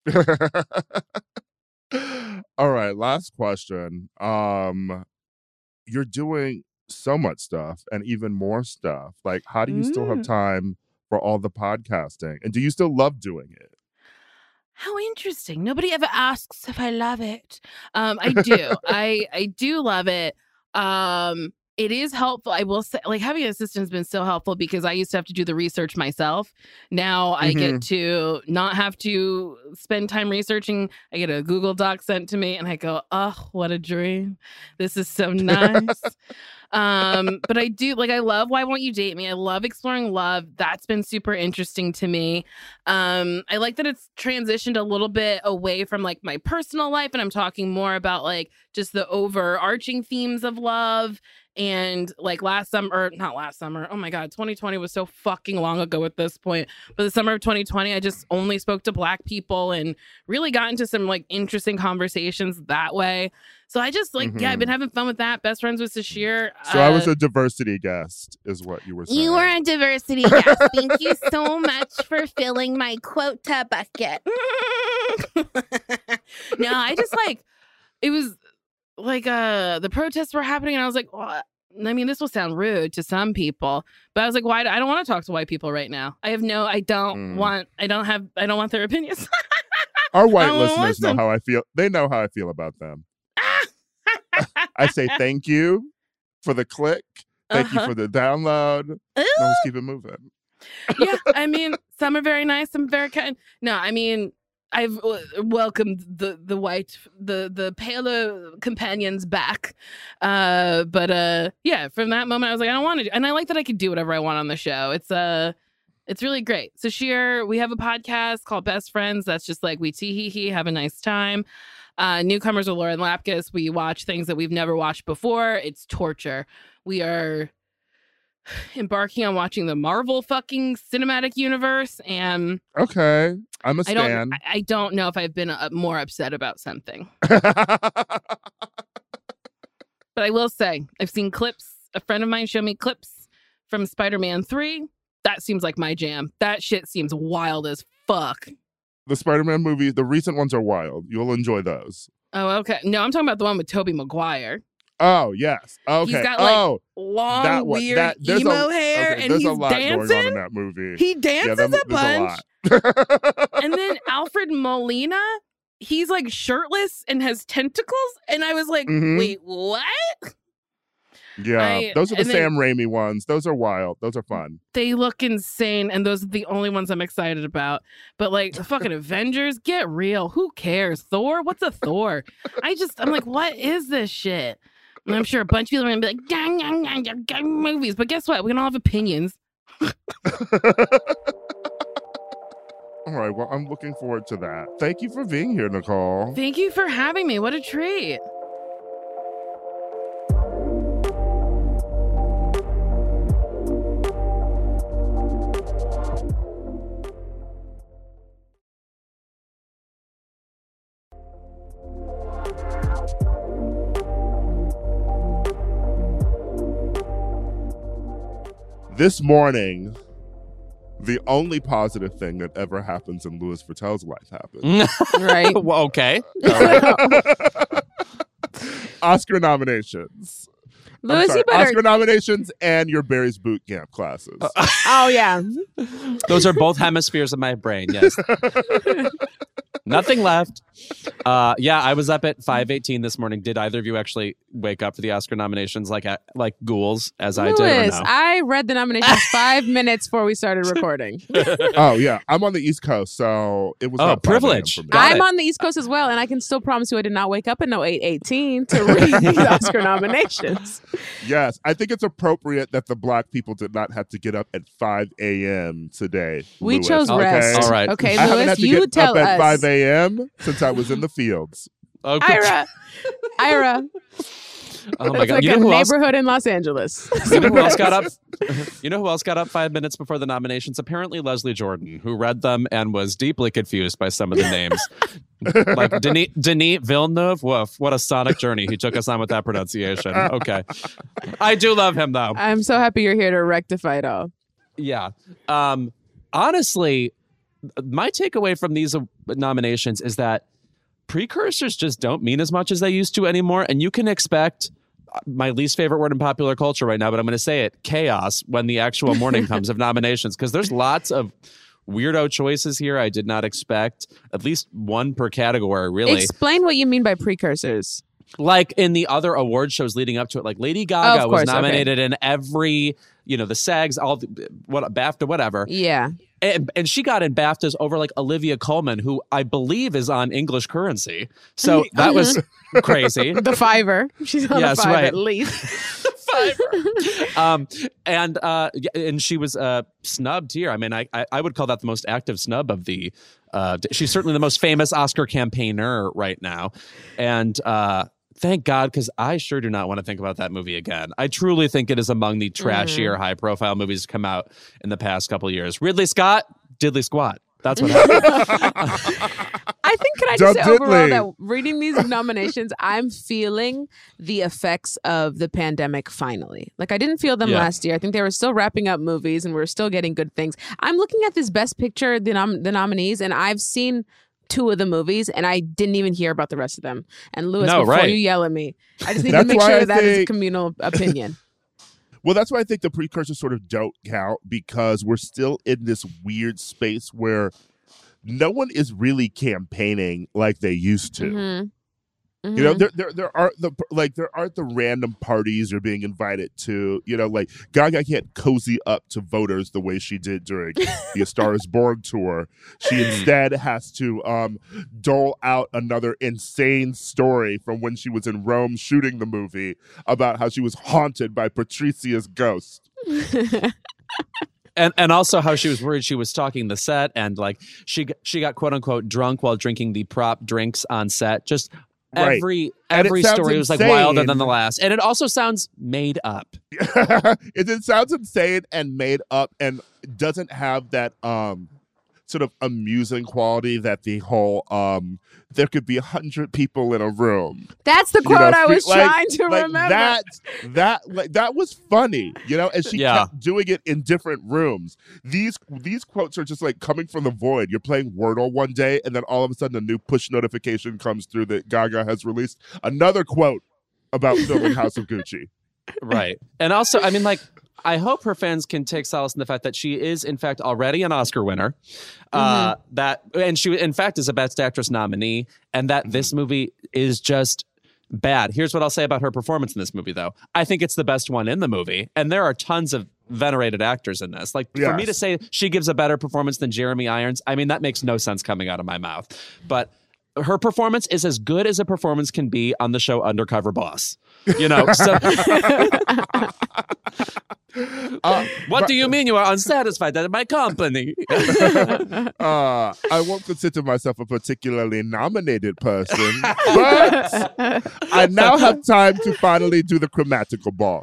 All right, last question. You're doing so much stuff and even more stuff. How do you still have time for all the podcasting, and do you still love doing it? How interesting. Nobody ever asks if I love it. I do. I do love it. It is helpful. I will say, having an assistant has been so helpful, because I used to have to do the research myself. Now I get to not have to spend time researching. I get a Google Doc sent to me, and I go, oh, what a dream. This is so nice. But I do, I love Why Won't You Date Me? I love exploring love. That's been super interesting to me. I like that it's transitioned a little bit away from my personal life, and I'm talking more about just the overarching themes of love. And not last summer. Oh my God, 2020 was so fucking long ago at this point. But the summer of 2020, I just only spoke to Black people and really got into some interesting conversations that way. So I just yeah, I've been having fun with that. Best friends with Sashir. So I was a diversity guest, is what you were saying. You were a diversity guest. Thank you so much for filling my quota bucket. No, I just it was. The protests were happening, and I was well, I mean, this will sound rude to some people, but I was why? I don't want to talk to white people right now. I don't want their opinions. Our white listeners know how I feel. They know how I feel about them. I say thank you for the click. Thank you for the download. Let's keep it moving. Yeah, I mean, some are very nice, some very kind. No, I mean, I've welcomed the paler companions back. But yeah, from that moment, I was I don't want to do, and I like that I could do whatever I want on the show. It's really great. So Sashir, we have a podcast called Best Friends. That's just we tee-hee-hee, have a nice time. Newcomers with Lauren Lapkus. We watch things that we've never watched before. It's torture. We are embarking on watching the Marvel fucking cinematic universe, and okay, I'm a stan. I don't know if I've been more upset about something, but But I will say, I've seen clips. A friend of mine showed me clips from Spider-Man 3. That seems like my jam. That shit seems wild as fuck. The Spider-Man movies, the recent ones are wild. You'll enjoy those. Oh, okay. No, I'm talking about the one with Tobey Maguire. Oh, yes. Okay. He's got long, weird emo hair, and he's a lot dancing. Going on in that movie. He dances a bunch. And then Alfred Molina, he's like shirtless and has tentacles. And I was like, wait, what? Yeah, those are the Sam Raimi ones. Those are wild. Those are fun. They look insane, and those are the only ones I'm excited about. But like the fucking Avengers, get real. Who cares? Thor? What's a Thor? I'm like, what is this shit? And I'm sure a bunch of people are gonna be like, gang, movies. But guess what? We can all have opinions. All right. Well, I'm looking forward to that. Thank you for being here, Nicole. Thank you for having me. What a treat. This morning, the only positive thing that ever happens in Louis Vuitton's life happened. Right. Well, okay. All right. Oscar nominations. Louis, you better... Oscar nominations and your Barry's Boot Camp classes. Oh, yeah. Those are both hemispheres of my brain, yes. Nothing left. Yeah, I was up at 5:18 this morning. Did either of you actually wake up for the Oscar nominations like ghouls as I did? Or no? I read the nominations 5 minutes before we started recording. Oh, yeah. I'm on the East Coast, so it was privilege. I'm on the East Coast as well, and I can still promise you I did not wake up at 8:18 to read the Oscar nominations. Yes, I think it's appropriate that the Black people did not have to get up at 5 a.m. today. We Louis. chose rest. All right. Okay, I Louis, you tell up us. at 5 a.m. since I was in the fields. Okay. Ira. Oh my It's God. like You know a who else? neighborhood in Los Angeles. You know who else got up? You know who else got up 5 minutes before the nominations? Apparently Leslie Jordan, who read them and was deeply confused by some of the names. Like Denis Villeneuve. Woof, what a sonic journey he took us on with that pronunciation. Okay. I do love him, though. I'm so happy you're here to rectify it all. Yeah. Honestly, my takeaway from these nominations is that precursors just don't mean as much as they used to anymore. And you can expect my least favorite word in popular culture right now, but I'm going to say it, chaos, when the actual morning comes of nominations, because there's lots of weirdo choices here I did not expect, at least one per category, really. Explain what you mean by precursors. Like in the other award shows leading up to it, like Lady Gaga was nominated in every, the SAGs, BAFTA, whatever. Yeah. And she got in BAFTAs over like Olivia Colman, who I believe is on English Currency. So that was crazy. The Fiverr. She's on the Fiverr at least. And she was snubbed here. I mean, I would call that the most active snub of the. She's certainly the most famous Oscar campaigner right now, and thank God, because I sure do not want to think about that movie again. I truly think it is among the trashier, high-profile movies to come out in the past couple of years. Ridley Scott, diddly squat. That's what happened. I think, can I just say overall that reading these nominations, I'm feeling the effects of the pandemic finally. Like, I didn't feel them last year. I think they were still wrapping up movies and we're still getting good things. I'm looking at this Best Picture, the nominees, and I've seen 2 of the movies, and I didn't even hear about the rest of them. And Louis, before you yell at me, I just need to make sure that is a communal opinion. Well, that's why I think the precursors sort of don't count, because we're still in this weird space where no one is really campaigning like they used to. Mm-hmm. Mm-hmm. There aren't the random parties you're being invited to. Like Gaga can't cozy up to voters the way she did during the A Star Is Born tour. She instead has to dole out another insane story from when she was in Rome shooting the movie about how she was haunted by Patricia's ghost. And also how she was worried she was stalking the set, and like she got quote unquote drunk while drinking the prop drinks on set. Just every story was like wilder than the last, and it also sounds made up. It sounds insane and made up, and doesn't have that sort of amusing quality that the whole there could be 100 people in a room. That's the quote I was trying to remember. That was funny, and she kept doing it in different rooms. These quotes are just like coming from the void. You're playing Wordle one day, and then all of a sudden a new push notification comes through that Gaga has released another quote about filming House of Gucci. Right. And also, I mean, like, I hope her fans can take solace in the fact that she is, in fact, already an Oscar winner. And she, in fact, is a Best Actress nominee, and that this movie is just bad. Here's what I'll say about her performance in this movie, though. I think it's the best one in the movie, and there are tons of venerated actors in this. Like, for me to say she gives a better performance than Jeremy Irons, I mean, that makes no sense coming out of my mouth. But her performance is as good as a performance can be on the show Undercover Boss. So what do you mean you are unsatisfied at my company? I won't consider myself a particularly nominated person, but I now have time to finally do the Chromatical Ball.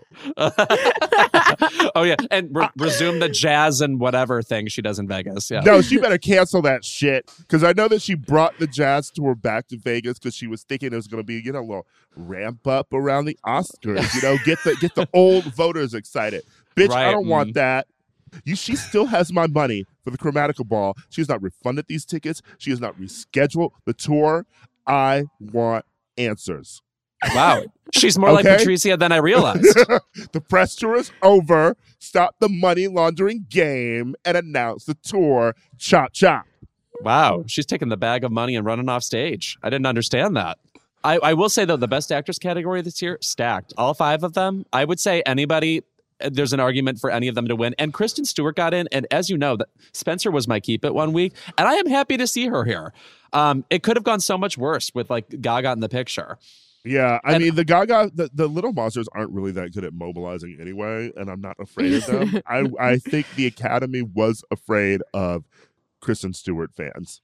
Oh, yeah. And resume the jazz and whatever thing she does in Vegas. Yeah. No, she better cancel that shit, because I know that she brought the jazz tour back to Vegas because she was thinking it was going to be, a little ramp up around the Oscars, get the old voters excited. Bitch, right. I don't want that. She still has my money for the Chromatical Ball. She has not refunded these tickets. She has not rescheduled the tour. I want answers. Wow. She's more like Patricia than I realized. The press tour is over. Stop the money laundering game and announce the tour. Chop, chop. Wow. She's taking the bag of money and running off stage. I didn't understand that. I will say, though, the Best Actress category this year, stacked. All 5 of them. I would say there's an argument for any of them to win. And Kristen Stewart got in. And as you know, Spencer was my keep it one week. And I am happy to see her here. It could have gone so much worse with Gaga in the picture. Yeah, I mean, the Gaga, the Little Monsters aren't really that good at mobilizing anyway. And I'm not afraid of them. I think the Academy was afraid of Kristen Stewart fans.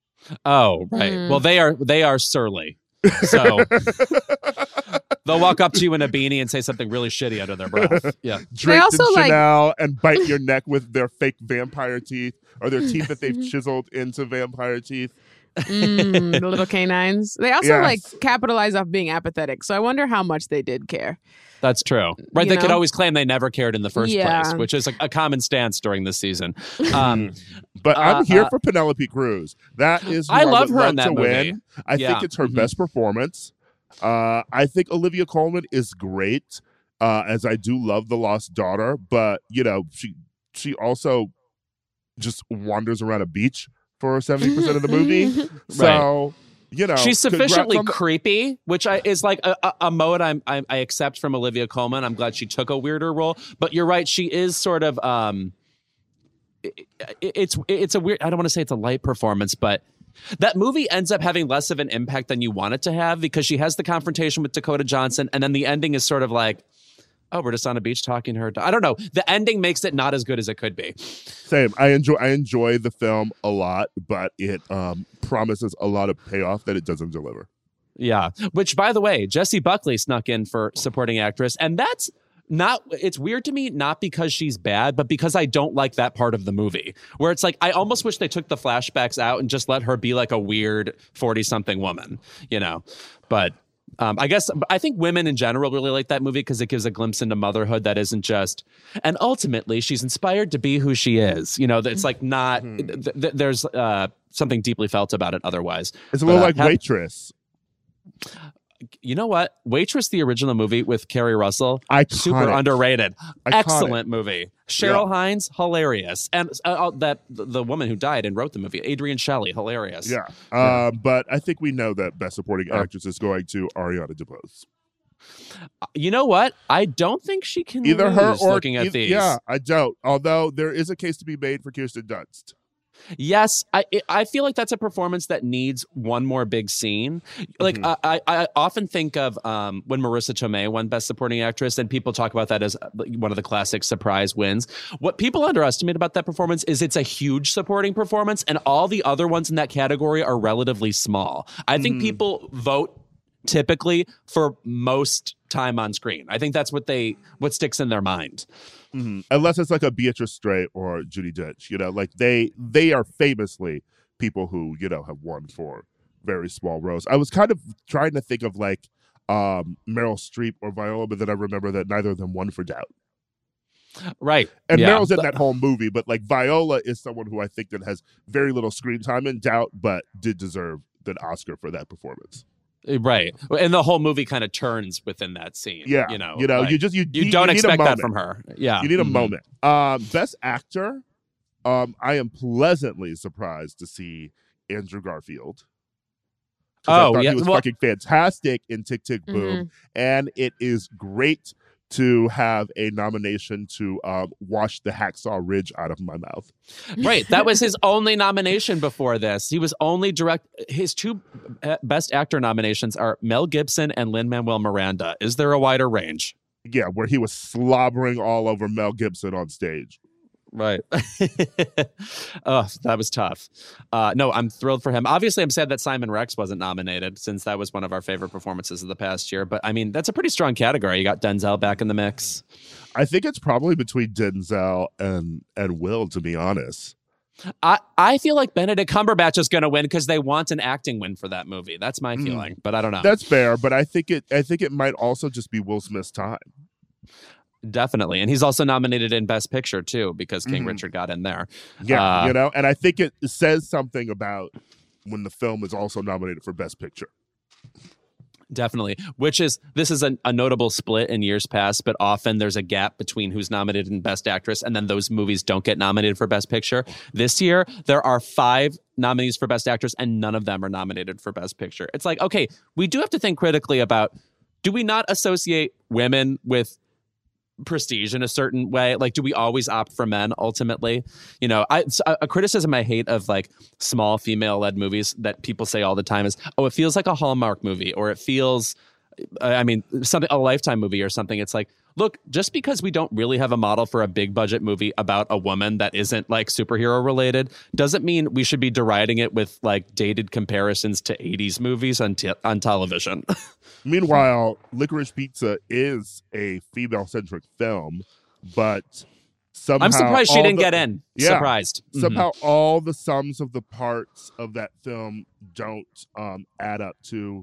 Oh, right. Well, they are surly. So they'll walk up to you in a beanie and say something really shitty under their breath. Yeah, draped in Chanel and bite your neck with their fake vampire teeth or their teeth that they've chiseled into vampire teeth. The little canines. They also capitalize off being apathetic. So I wonder how much they did care. That's true. Right. They could always claim they never cared in the first place, which is a common stance during this season. But I'm here for Penelope Cruz. That is I love her in that movie. Win. I think it's her best performance. I think Olivia Colman is great, as I do love The Lost Daughter. But, she also just wanders around a beach for 70% of the movie. So... she's sufficiently creepy, which is like a mode I accept from Olivia Colman. I'm glad she took a weirder role, but you're right. She is sort of it's a weird. I don't want to say it's a light performance, but that movie ends up having less of an impact than you want it to have because she has the confrontation with Dakota Johnson, and then the ending is sort of like, oh, we're just on a beach talking to her. I don't know. The ending makes it not as good as it could be. Same. I enjoy the film a lot, but it promises a lot of payoff that it doesn't deliver. Yeah. Which, by the way, Jessie Buckley snuck in for supporting actress, and that's not. It's weird to me, not because she's bad, but because I don't like that part of the movie, where it's like I almost wish they took the flashbacks out and just let her be like a weird 40-something woman, But. I think women in general really like that movie because it gives a glimpse into motherhood that isn't just, and ultimately she's inspired to be who she is. It's like not, there's something deeply felt about it otherwise. It's a little like Waitress. You know what? Waitress, the original movie with Kerry Russell, super underrated. Excellent movie. Cheryl Hines, hilarious. And the woman who died and wrote the movie, Adrienne Shelley, hilarious. Yeah. But I think we know that Best Supporting Actress is going to Ariana DeBose. You know what? I don't think she can either her or looking at these. Yeah, I don't. Although there is a case to be made for Kirsten Dunst. Yes, I feel like that's a performance that needs one more big scene. Like I often think of when Marissa Tomei won Best Supporting Actress, and people talk about that as one of the classic surprise wins. What people underestimate about that performance is it's a huge supporting performance, and all the other ones in that category are relatively small. I think people vote typically for most time on screen. I think that's what sticks in their mind. Mm-hmm. Unless it's like a Beatrice Straight or Judi Dench, like they are famously people who, have won for very small roles. I was kind of trying to think of like Meryl Streep or Viola, but then I remember that neither of them won for Doubt. Right. And Meryl's in that whole movie, but like Viola is someone who I think that has very little screen time in Doubt, but did deserve an Oscar for that performance. Right. And the whole movie kind of turns within that scene. Yeah. Like, you don't expect that from her. Yeah. You need a moment. Best Actor, I am pleasantly surprised to see Andrew Garfield. I thought he was fucking fantastic in Tick, Tick, Boom. And it is great to have a nomination to wash the Hacksaw Ridge out of my mouth. Right. That was his only nomination before this. He was only his two Best Actor nominations are Mel Gibson and Lin-Manuel Miranda. Is there a wider range? Yeah, where he was slobbering all over Mel Gibson on stage. Right. Oh, that was tough. No, I'm thrilled for him. Obviously, I'm sad that Simon Rex wasn't nominated, since that was one of our favorite performances of the past year. But I mean, that's a pretty strong category. You got Denzel back in the mix. I think it's probably between Denzel and Will, to be honest. I feel like Benedict Cumberbatch is going to win because they want an acting win for that movie. That's my feeling, but I don't know. That's fair, but I think it might also just be Will Smith's time. Definitely. And he's also nominated in Best Picture, too, because King Richard got in there. Yeah, and I think it says something about when the film is also nominated for Best Picture. Definitely. This is a notable split in years past, but often there's a gap between who's nominated in Best Actress and then those movies don't get nominated for Best Picture. This year, there are 5 nominees for Best Actress and none of them are nominated for Best Picture. It's like, okay, we do have to think critically about, do we not associate women with prestige in a certain way? Like, do we always opt for men ultimately? A criticism I hate of like small female-led movies that people say all the time is, it feels like a Hallmark movie, or it feels, something, a Lifetime movie or something. It's like, look, just because we don't really have a model for a big budget movie about a woman that isn't like superhero related doesn't mean we should be deriding it with like dated comparisons to 80s movies on television. Meanwhile, Licorice Pizza is a female-centric film, but somehow I'm surprised she didn't get in. Yeah, surprised. Somehow all the sums of the parts of that film don't add up to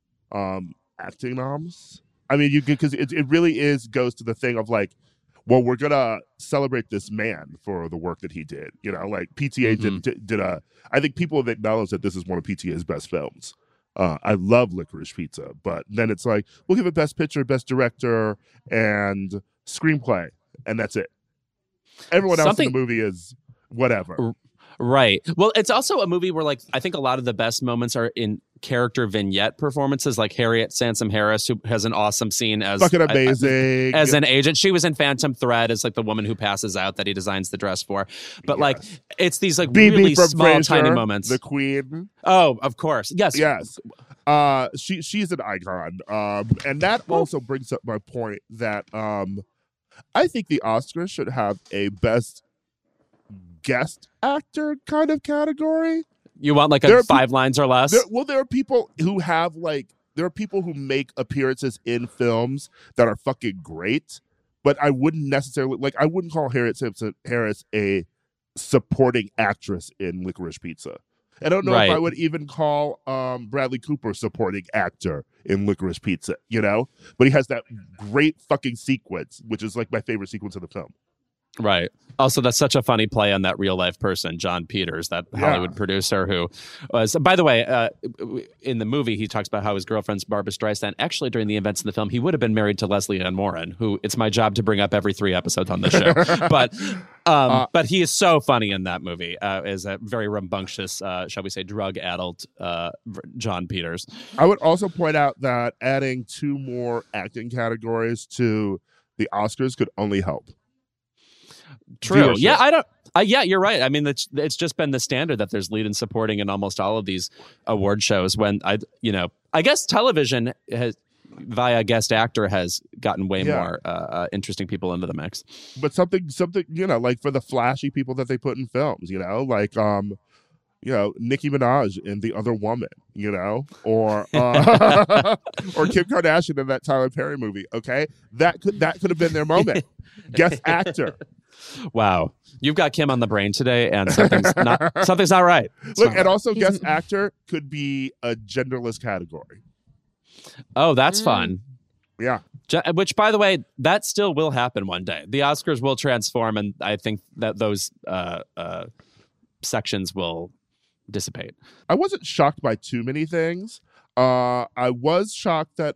acting noms. I mean, because it really goes to the thing of like, well, we're gonna celebrate this man for the work that he did. Like PTA did I think people have acknowledged that this is one of PTA's best films. I love Licorice Pizza, but then it's like, we'll give it Best Picture, Best Director, and Screenplay, and that's it. Everyone else in the movie is whatever. Right. Well, it's also a movie where, like, I think a lot of the best moments are in character vignette performances, like Harriet Sansom Harris, who has an awesome scene as fucking amazing as an agent. She was in Phantom Thread as like the woman who passes out that he designs the dress for. But like, it's these like really small, Frasier, tiny moments. The Queen. Oh, of course. Yes. She's an icon. And that also brings up my point that I think the Oscars should have a Best Guest Actor kind of category. You want like 5 lines or less? There are people who have there are people who make appearances in films that are fucking great, but I wouldn't necessarily I wouldn't call Harriet Sansom Harris a supporting actress in Licorice Pizza. I don't know if I would even call Bradley Cooper supporting actor in Licorice Pizza, but he has that great fucking sequence, which is like my favorite sequence of the film. Right. Also, that's such a funny play on that real life person, John Peters, that Hollywood producer who was, by the way, in the movie, he talks about how his girlfriend's Barbra Streisand. Actually, during the events in the film, he would have been married to Leslie Ann Morin, who it's my job to bring up every 3 episodes on the show. But he is so funny in that movie, is a very rambunctious, shall we say, drug-addled John Peters. I would also point out that adding 2 more acting categories to the Oscars could only help. True. Yeah, you're right. I mean, it's just been the standard that there's lead and supporting in almost all of these award shows. When I guess television has, via guest actor, has gotten way more interesting people into the mix. But something like for the flashy people that they put in films, Nicki Minaj in The Other Woman, or or Kim Kardashian in that Tyler Perry movie. Okay, that could have been their moment. Guest actor. Wow, you've got Kim on the brain today, and something's not right. Also guest actor could be a genderless category. Oh, that's fun. Yeah. Which, by the way, that still will happen one day. The Oscars will transform, and I think that those sections will dissipate. I wasn't shocked by too many things. I was shocked that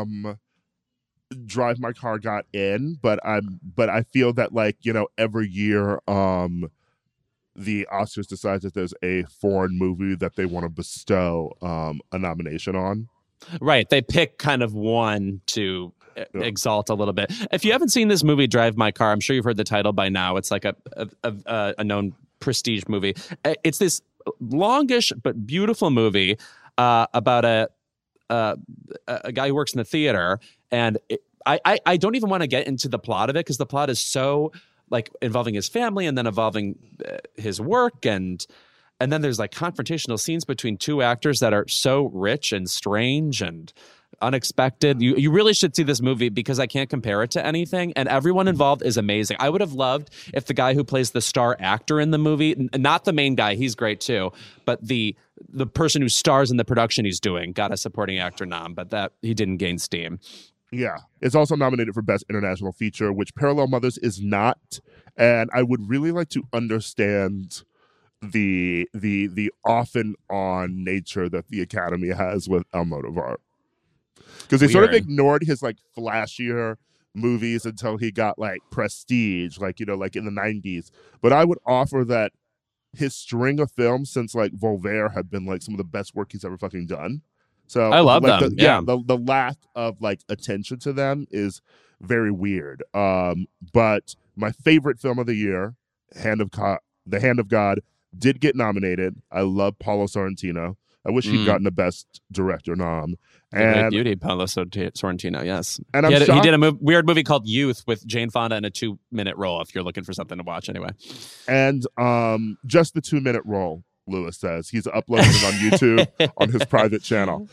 Drive My Car got in, but I feel that every year the Oscars decides that there's a foreign movie that they want to bestow a nomination on. Right. They pick kind of one to exalt a little bit. If you haven't seen this movie, Drive My Car, I'm sure you've heard the title by now. It's like a known prestige movie. It's this longish but beautiful movie about a guy who works in the theater. And I don't even want to get into the plot of it because the plot is so involving his family and then involving his work and then there's confrontational scenes between two actors that are so rich and strange and unexpected. You really should see this movie because I can't compare it to anything. And everyone involved is amazing. I would have loved if the guy who plays the star actor in the movie, not the main guy, he's great too, but the person who stars in the production he's doing got a supporting actor nom, but that he didn't gain steam. Yeah. It's also nominated for Best International Feature, which Parallel Mothers is not. And I would really like to understand the off and on nature that the Academy has with Almodovar, because they sort of ignored his flashier movies until he got Prestige, in the 90s. But I would offer that his string of films since Voltaire have been some of the best work he's ever fucking done. So I love them. The lack of attention to them is very weird. But my favorite film of the year, The Hand of God, did get nominated. I love Paulo Sorrentino. I wish he'd gotten the Best Director nom. Great beauty, Paulo Sorrentino, yes. And he did a weird movie called Youth with Jane Fonda in a 2-minute role, if you're looking for something to watch anyway. And just the 2-minute role, Lewis says. He's uploading it on YouTube on his private channel.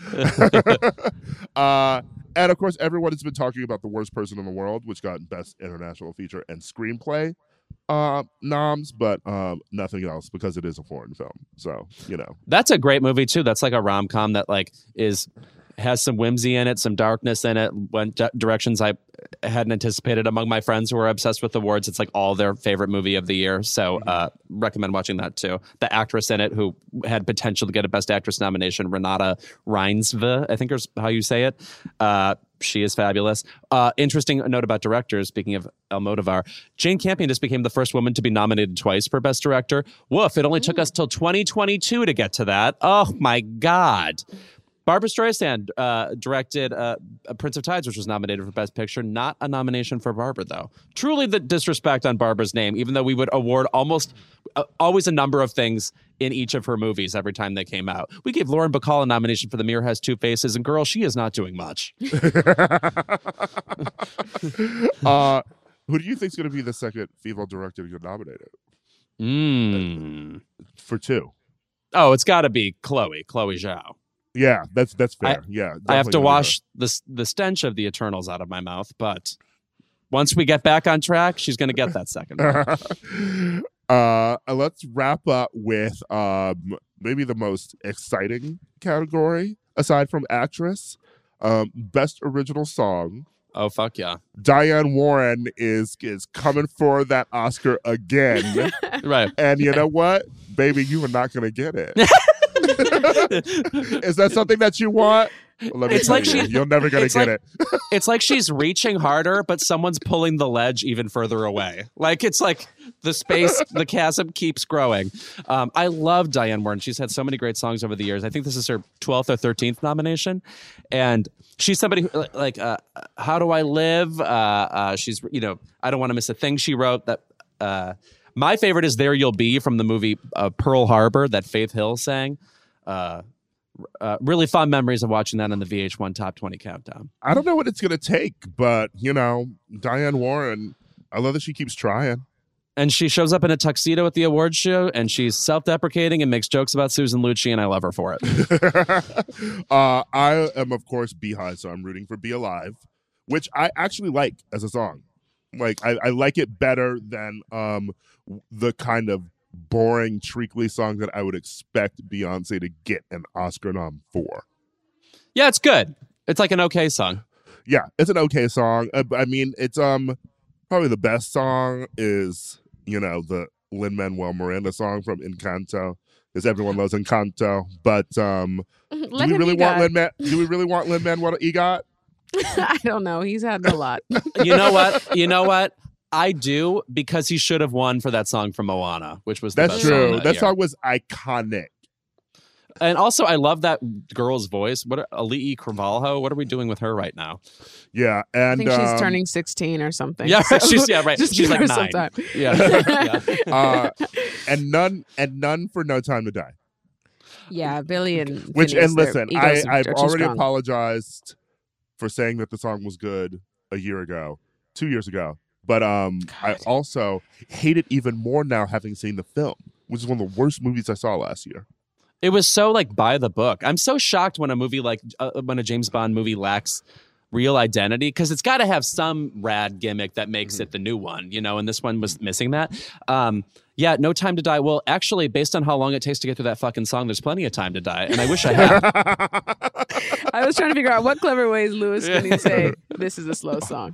And of course, everyone has been talking about The Worst Person in the World, which got Best International Feature and Screenplay noms, but nothing else because it is a foreign film. So, That's a great movie too. That's like a rom-com that has some whimsy in it, some darkness in it, went directions I hadn't anticipated among my friends who are obsessed with awards. It's all their favorite movie of the year. So recommend watching that too. The actress in it who had potential to get a Best Actress nomination, Renata Reinsve, I think is how you say it. She is fabulous. Interesting note about directors, speaking of Almodovar, Jane Campion just became the first woman to be nominated twice for Best Director. Woof, it only took us till 2022 to get to that. Oh my God. Barbra Streisand directed Prince of Tides, which was nominated for Best Picture. Not a nomination for Barbra, though. Truly the disrespect on Barbara's name, even though we would award almost always a number of things in each of her movies every time they came out. We gave Lauren Bacall a nomination for The Mirror Has Two Faces, and girl, she is not doing much. Who do you think is going to be the second female director to get nominated? For two. Oh, it's got to be Chloe Zhao. Yeah, that's fair. I have to wash the stench of the Eternals out of my mouth, but once we get back on track, she's going to get that second one. Let's wrap up with maybe the most exciting category aside from actress, Best Original Song. Oh, fuck yeah. Diane Warren is coming for that Oscar again. Right. And you know what? Baby, you are not going to get it. Is that something that you want? Well, let me tell you, you're never going to get it. It's like she's reaching harder, but someone's pulling the ledge even further away. It's like the chasm keeps growing. I love Diane Warren. She's had so many great songs over the years. I think this is her 12th or 13th nomination. And she's somebody who, How Do I Live? She's, I Don't Want to Miss a Thing she wrote. That my favorite is There You'll Be from the movie Pearl Harbor that Faith Hill sang. Really fun memories of watching that on the VH1 Top 20 Countdown. I don't know what it's going to take, but, Diane Warren, I love that she keeps trying. And she shows up in a tuxedo at the awards show, and she's self-deprecating and makes jokes about Susan Lucci, and I love her for it. I am, of course, Beehive, so I'm rooting for Be Alive, which I actually like as a song. Like, I like it better than the kind of boring, treacly song that I would expect Beyonce to get an Oscar nom for. Yeah, it's good. It's like an okay song. Yeah, it's an okay song. I mean, it's probably the best song is, the Lin-Manuel Miranda song from Encanto, because everyone loves Encanto. But do we really want Lin-Manuel EGOT? I don't know. He's had a lot. You know what? I do, because he should have won for that song from Moana, which was the best true. Song that song was iconic. And also, I love that girl's voice. Ali'i Carvalho? What are we doing with her right now? Yeah, and I think she's turning 16 or something. Yeah, so she's right. She's like 9. Yeah. And none for No Time to Die. Yeah, Billy and listen, I've already strong. apologized for saying that the song was good a year ago, 2 years ago. But I also hate it even more now, having seen the film, which is one of the worst movies I saw last year. It was so like by the book. I'm so shocked when a movie like when a James Bond movie lacks real identity, because it's got to have some rad gimmick that makes it the new one, and this one was missing that. Yeah, No Time to Die. Well, actually, based on how long it takes to get through that fucking song, there's plenty of time to die, and I wish I had. I was trying to figure out what clever ways Lewis can say this is a slow song.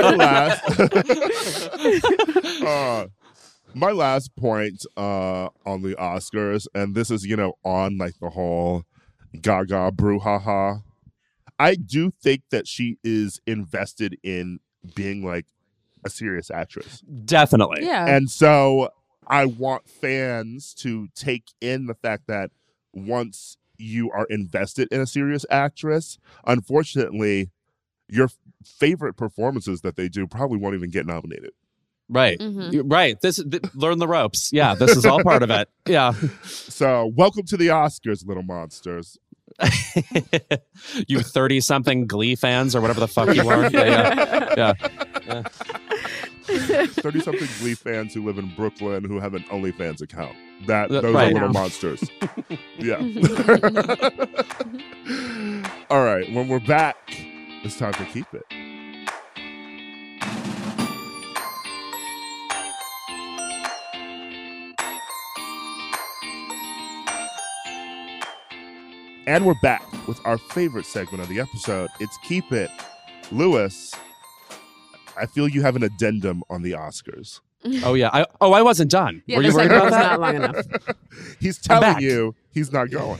My last point on the Oscars, and this is, on like the whole Gaga brouhaha. I do think that she is invested in being like a serious actress. Definitely. Yeah. And so I want fans to take in the fact that once you are invested in a serious actress, unfortunately, your favorite performances that they do probably won't even get nominated. Right. Right. Learn the ropes. Yeah, this is all part of it. Yeah. So welcome to the Oscars, little monsters. You 30-something Glee fans or whatever the fuck you are. Yeah. 30-something Glee fans who live in Brooklyn who have an OnlyFans account. Those are right. little monsters. Yeah. All right. When we're back, it's time to keep it. And we're back with our favorite segment of the episode. It's Keep It. Lewis, I feel you have an addendum on the Oscars. Oh, yeah. I wasn't done. Yeah, were you worried about that? Not long enough. He's telling you he's not going.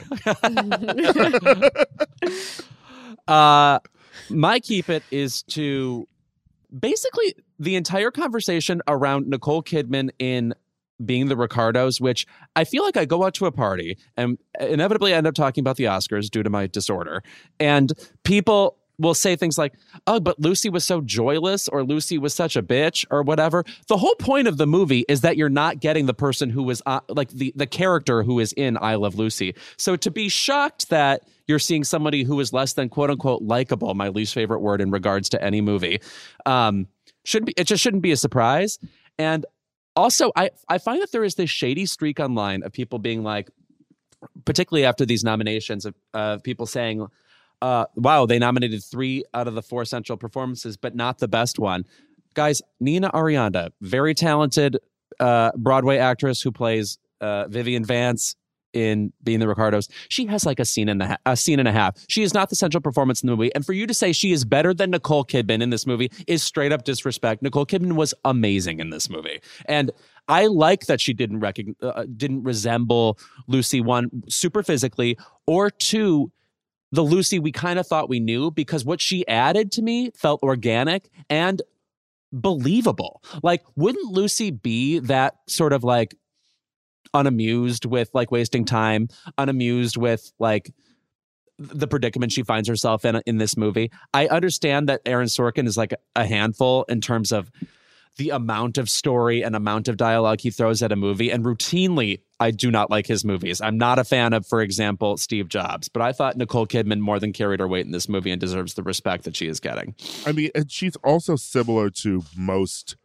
My Keep It is to basically the entire conversation around Nicole Kidman in Being the Ricardos, which I feel like I go out to a party and inevitably end up talking about the Oscars due to my disorder. And people will say things like, oh, but Lucy was so joyless, or Lucy was such a bitch, or whatever. The whole point of the movie is that you're not getting the person who was like the character who is in I Love Lucy. So to be shocked that you're seeing somebody who is less than quote unquote likable, my least favorite word in regards to any movie, it just shouldn't be a surprise. And also, I find that there is this shady streak online of people being like, particularly after these nominations, of people saying, wow, they nominated 3 out of the 4 central performances, but not the best one. Guys, Nina Arianda, very talented Broadway actress who plays Vivian Vance in Being the Ricardos. She has like a scene and a half. She is not the central performance in the movie. And for you to say she is better than Nicole Kidman in this movie is straight up disrespect. Nicole Kidman was amazing in this movie. And I like that she didn't resemble Lucy, 1, super physically, or 2, the Lucy we kind of thought we knew, because what she added to me felt organic and believable. Like, wouldn't Lucy be that sort of like unamused with like wasting time, unamused with like the predicament she finds herself in this movie? I understand that Aaron Sorkin is like a handful in terms of the amount of story and amount of dialogue he throws at a movie, and routinely I do not like his movies. I'm not a fan of, for example, Steve Jobs, but I thought Nicole Kidman more than carried her weight in this movie and deserves the respect that she is getting. I mean, and she's also similar to most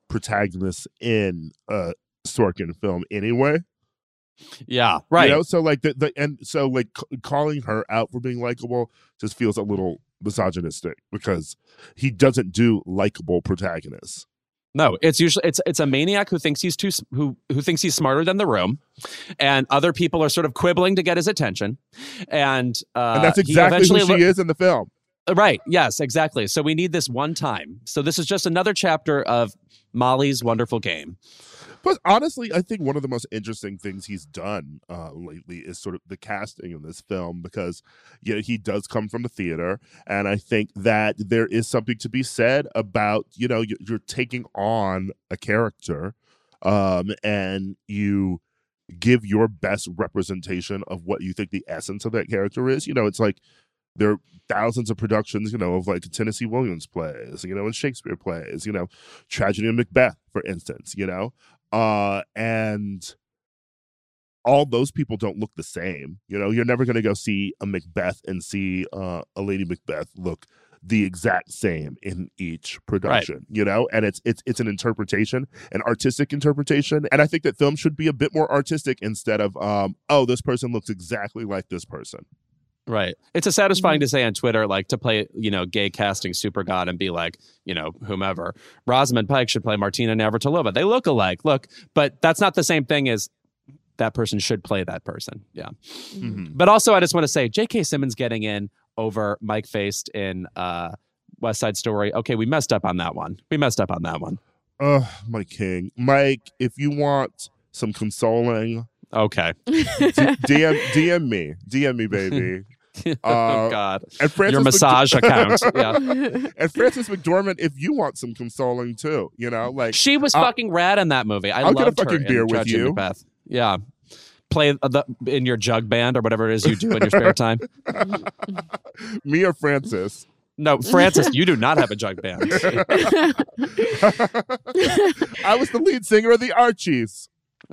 protagonists in a Sorkin film anyway. Yeah, right. You know, so like calling her out for being likable just feels a little misogynistic because he doesn't do likable protagonists. No, it's usually it's a maniac who thinks he's who thinks he's smarter than the room, and other people are sort of quibbling to get his attention, and that's exactly who she is in the film. Right. Yes, exactly. So we need this one time. So this is just another chapter of Molly's Wonderful Game. But honestly, I think one of the most interesting things he's done lately is sort of the casting in this film because he does come from the theater. And I think that there is something to be said about, you're taking on a character and you give your best representation of what you think the essence of that character is. It's like there are thousands of productions, of like Tennessee Williams plays, and Shakespeare plays, Tragedy of Macbeth, for instance, and all those people don't look the same. You're never going to go see a Macbeth and see a Lady Macbeth look the exact same in each production, right. And it's an interpretation, an artistic interpretation. And I think that film should be a bit more artistic instead of, this person looks exactly like this person. Right. It's a satisfying to say on Twitter, like to play, gay casting super god and be like, whomever. Rosamund Pike should play Martina Navratilova. They look alike. Look, but that's not the same thing as that person should play that person. Yeah. Mm-hmm. But also, I just want to say J.K. Simmons getting in over Mike Faced in West Side Story. Okay, we messed up on that one. My king. Mike, if you want some consoling. Okay. DM me, baby. Oh God! And your massage account. Yeah. And Frances McDormand, if you want some consoling too, like she was fucking rad in that movie. I'll get a fucking beer with you. Macbeth. Yeah. Play in your jug band or whatever it is you do in your spare time. Me or Frances? No, Frances, you do not have a jug band. I was the lead singer of the Archies.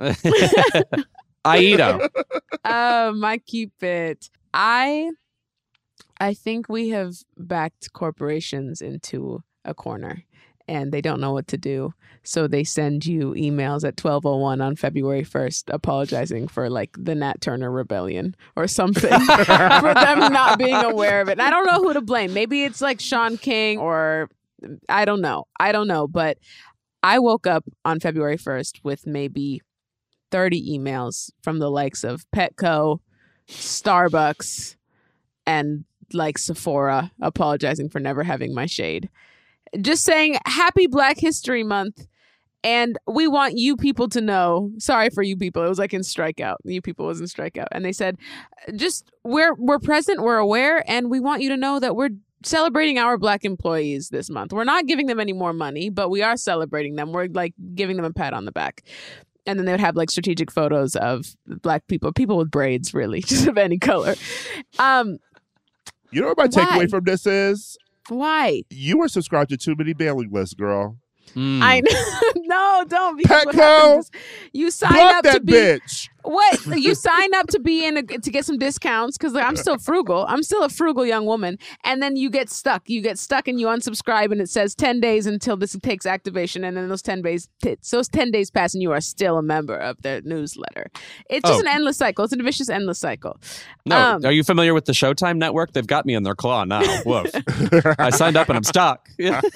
Aido. My Cupid. I think we have backed corporations into a corner and they don't know what to do. So they send you emails at 12:01 on February 1st apologizing for like the Nat Turner rebellion or something for them not being aware of it. And I don't know who to blame. Maybe it's like Sean King or I don't know. But I woke up on February 1st with maybe 30 emails from the likes of Petco, Starbucks, and like Sephora apologizing for never having my shade. Just saying happy Black History Month. And we want you people to know, sorry for you people. It was like in Strikeout. You people was in Strikeout. And they said, just we're present, we're aware, and we want you to know that we're celebrating our Black employees this month. We're not giving them any more money, but we are celebrating them. We're like giving them a pat on the back. And then they would have like strategic photos of Black people with braids, really, just of any color. You know what my takeaway from this is? Why? You were subscribed to too many mailing lists, girl. I no, don't. Petco, you sign up to be bitch. What? You sign up to be to get some discounts because I'm still frugal. I'm still a frugal young woman, and then you get stuck. You get stuck and you unsubscribe, and it says 10 days until this takes activation, and then those 10 days pass, and you are still a member of their newsletter. It's just an endless cycle. It's a vicious endless cycle. No, are you familiar with the Showtime network? They've got me in their claw now. Woof. I signed up and I'm stuck.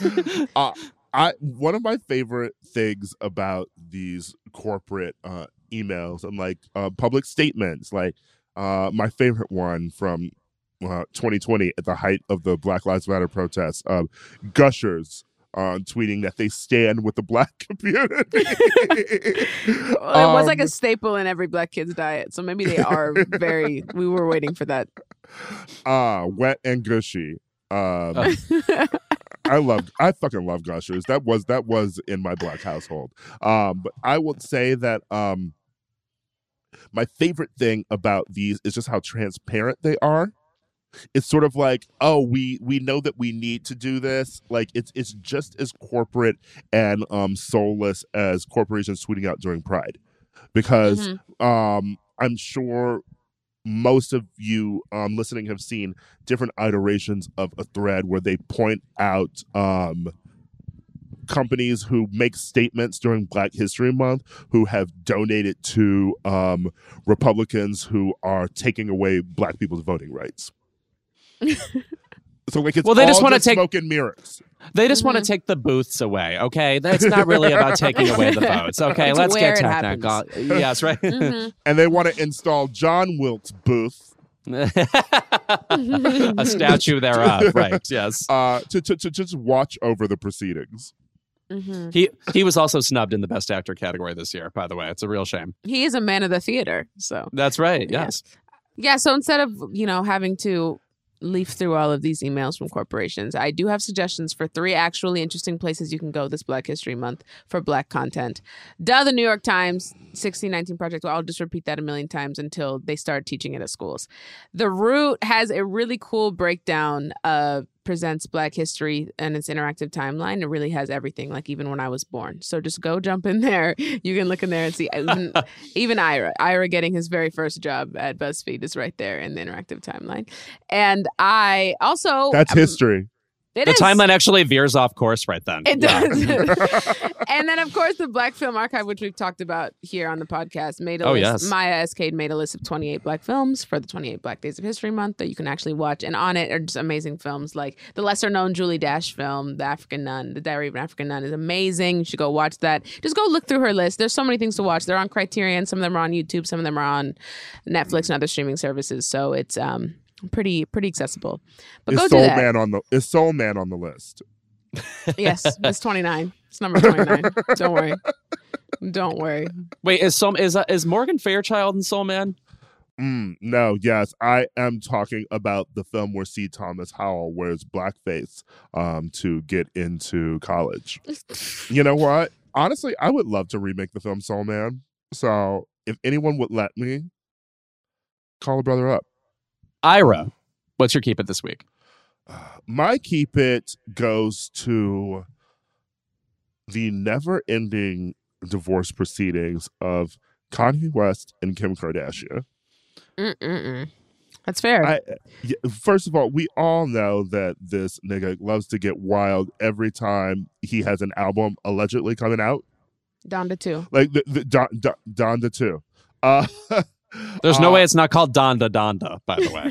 One of my favorite things about these corporate emails and like public statements, like my favorite one from 2020 at the height of the Black Lives Matter protests, Gushers tweeting that they stand with the Black community. Well, it was like a staple in every Black kid's diet, so maybe they are very. We were waiting for that. Wet and gushy. I fucking love Gushers. That was in my Black household. But I would say that my favorite thing about these is just how transparent they are. It's sort of like, oh, we know that we need to do this. Like it's just as corporate and soulless as corporations tweeting out during Pride, because I'm sure most of you listening have seen different iterations of a thread where they point out companies who make statements during Black History Month who have donated to Republicans who are taking away Black people's voting rights. So like it's they just want to take smoke and mirrors. They just want to take the booths away. Okay, that's not really about taking away the votes. Okay, let's get technical. Yes, right. And they want to install John Wilkes Booth. A statue thereof, right? Yes. To just watch over the proceedings. He was also snubbed in the Best Actor category this year. By the way, it's a real shame. He is a man of the theater, so that's right. Yes. Yeah. So instead of having to leaf through all of these emails from corporations, I do have suggestions for 3 actually interesting places you can go this Black History Month for Black content. The New York Times 1619 Project. Well, I'll just repeat that a million times until they start teaching it at schools. The Root has a really cool breakdown presents Black history and its interactive timeline. It really has everything, like even when I was born. So just go jump in there. You can look in there and see even Ira getting his very first job at BuzzFeed is right there in the interactive timeline. And I also that's history. The timeline actually veers off course right then. It does. And then, of course, the Black Film Archive, which we've talked about here on the podcast, made a list. Yes. Maya Escade made a list of 28 Black films for the 28 Black Days of History Month that you can actually watch. And on it are just amazing films like the lesser-known Julie Dash film, The African Nun. The Diary of an African Nun is amazing. You should go watch that. Just go look through her list. There's so many things to watch. They're on Criterion. Some of them are on YouTube. Some of them are on Netflix and other streaming services. So it's pretty accessible. But go do that. Is Soul Man on the list? Yes, it's 29. It's number 29. Don't worry. Wait, is Morgan Fairchild in Soul Man? No, yes, I am talking about the film where C. Thomas Howell wears blackface to get into college. You know what? Honestly, I would love to remake the film Soul Man. So if anyone would let me, call a brother up. Ira, what's your keep it this week? My keep it goes to the never-ending divorce proceedings of Kanye West and Kim Kardashian. That's fair. First of all, we all know that this nigga loves to get wild every time he has an album allegedly coming out. Donda 2. Like the Donda 2. There's no way it's not called Donda, by the way.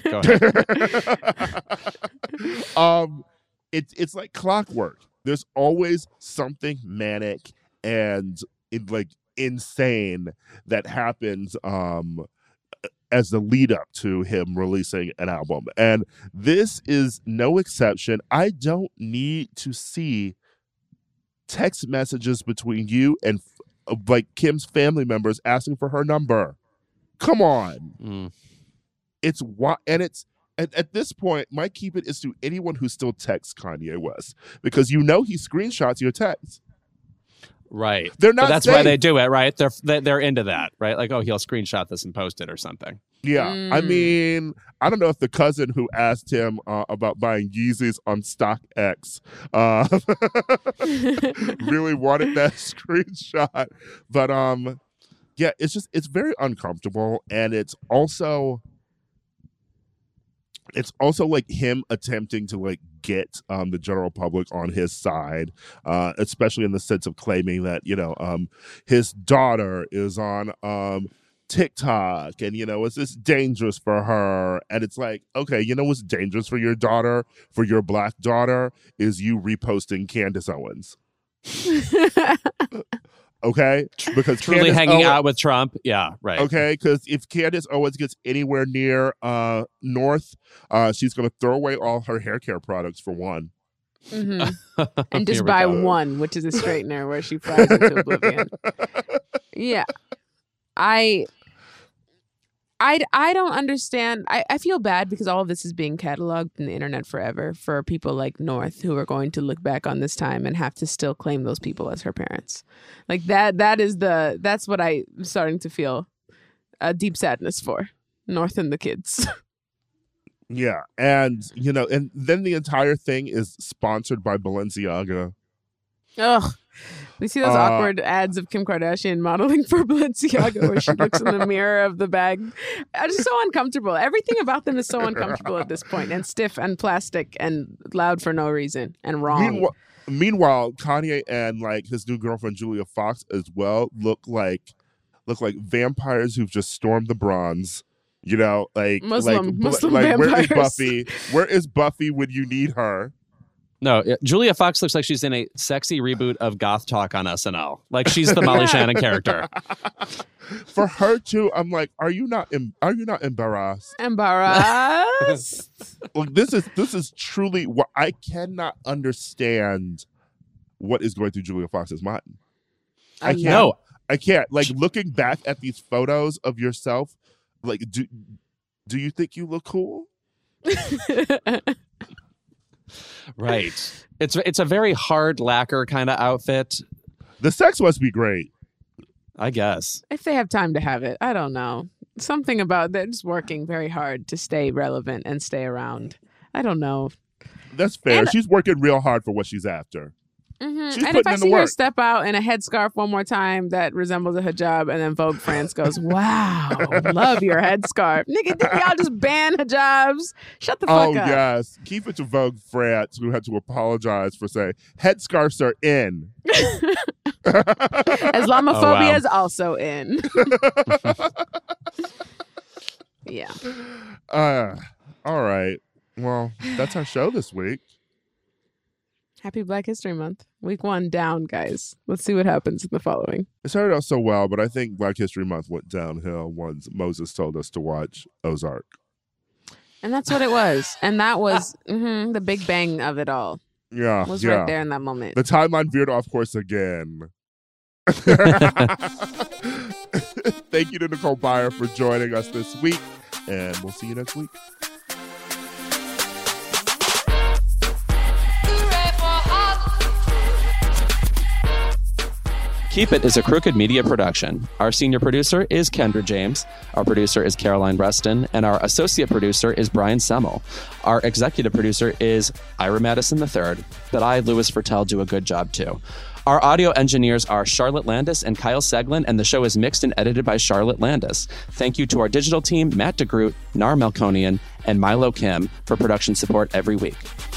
Go ahead. It's like clockwork. There's always something manic and insane that happens as the lead up to him releasing an album. And this is no exception. I don't need to see text messages between you and Kim's family members asking for her number. Come on. It's at this point, my keep it is to anyone who still texts Kanye West, because he screenshots your texts. Right. They're not. But that's safe. why they do it, right? They're into that, right? Like, oh, he'll screenshot this and post it or something. Yeah. I mean, I don't know if the cousin who asked him about buying Yeezys on StockX really wanted that screenshot, but yeah, it's very uncomfortable, and it's also like him attempting to get the general public on his side, especially in the sense of claiming that his daughter is on TikTok, and is this dangerous for her? And it's like, okay, what's dangerous for your daughter, for your Black daughter, is you reposting Candace Owens. Okay, because truly hanging out with Trump. Yeah, right. Okay, because if Candace Owens gets anywhere near North, she's going to throw away all her hair care products for one. Mm-hmm. And just buy one, which is a straightener where she flies into oblivion. Yeah. I don't understand. I feel bad because all of this is being cataloged in the internet forever for people like North, who are going to look back on this time and have to still claim those people as her parents. Like that's what I'm starting to feel a deep sadness for, North and the kids. Yeah. And, and then the entire thing is sponsored by Balenciaga. Ugh. We see those awkward ads of Kim Kardashian modeling for Balenciaga where she looks in the mirror of the bag. I'm just so uncomfortable. Everything about them is so uncomfortable at this point, and stiff and plastic and loud for no reason and wrong. Meanwhile, Kanye and like his new girlfriend Julia Fox as well look like vampires who've just stormed the Bronze. You know, Muslim like where is vampires. Buffy? Where is Buffy when you need her? No, Julia Fox looks like she's in a sexy reboot of Goth Talk on SNL. Like she's the Molly Shannon character. For her too, I'm like, are you not embarrassed? Embarrassed. Like this is truly what I cannot understand. What is going through Julia Fox's mind? I can't. No. I can't. Like looking back at these photos of yourself, like do you think you look cool? Right. It's a very hard lacquer kind of outfit. The sex must be great. I guess. If they have time to have it, I don't know. Something about they're just working very hard to stay relevant and stay around. I don't know. That's fair. And, she's working real hard for what she's after. Mm-hmm. She's and if I see her work. step out in a headscarf one more time that resembles a hijab, and then Vogue France goes, "Wow, love your headscarf, nigga! Did y'all just ban hijabs? Shut the fuck up!" Oh yes, keep it to Vogue France, who had to apologize for saying headscarves are in. Islamophobia is also in. Yeah. All right. Well, that's our show this week. Happy Black History Month. Week 1 down, guys. Let's see what happens in the following. It started out so well, but I think Black History Month went downhill once Moses told us to watch Ozark. And that's what it was. And that was the big bang of it all. Yeah. Was right there in that moment. The timeline veered off course again. Thank you to Nicole Byer for joining us this week, and we'll see you next week. Keep It is a Crooked Media production. Our senior producer is Kendra James. Our producer is Caroline Reston. And our associate producer is Brian Semmel. Our executive producer is Ira Madison III. But I, Louis Fertel, do a good job too. Our audio engineers are Charlotte Landis and Kyle Seglin, and the show is mixed and edited by Charlotte Landis. Thank you to our digital team, Matt DeGroot, Nar Melkonian, and Milo Kim for production support every week.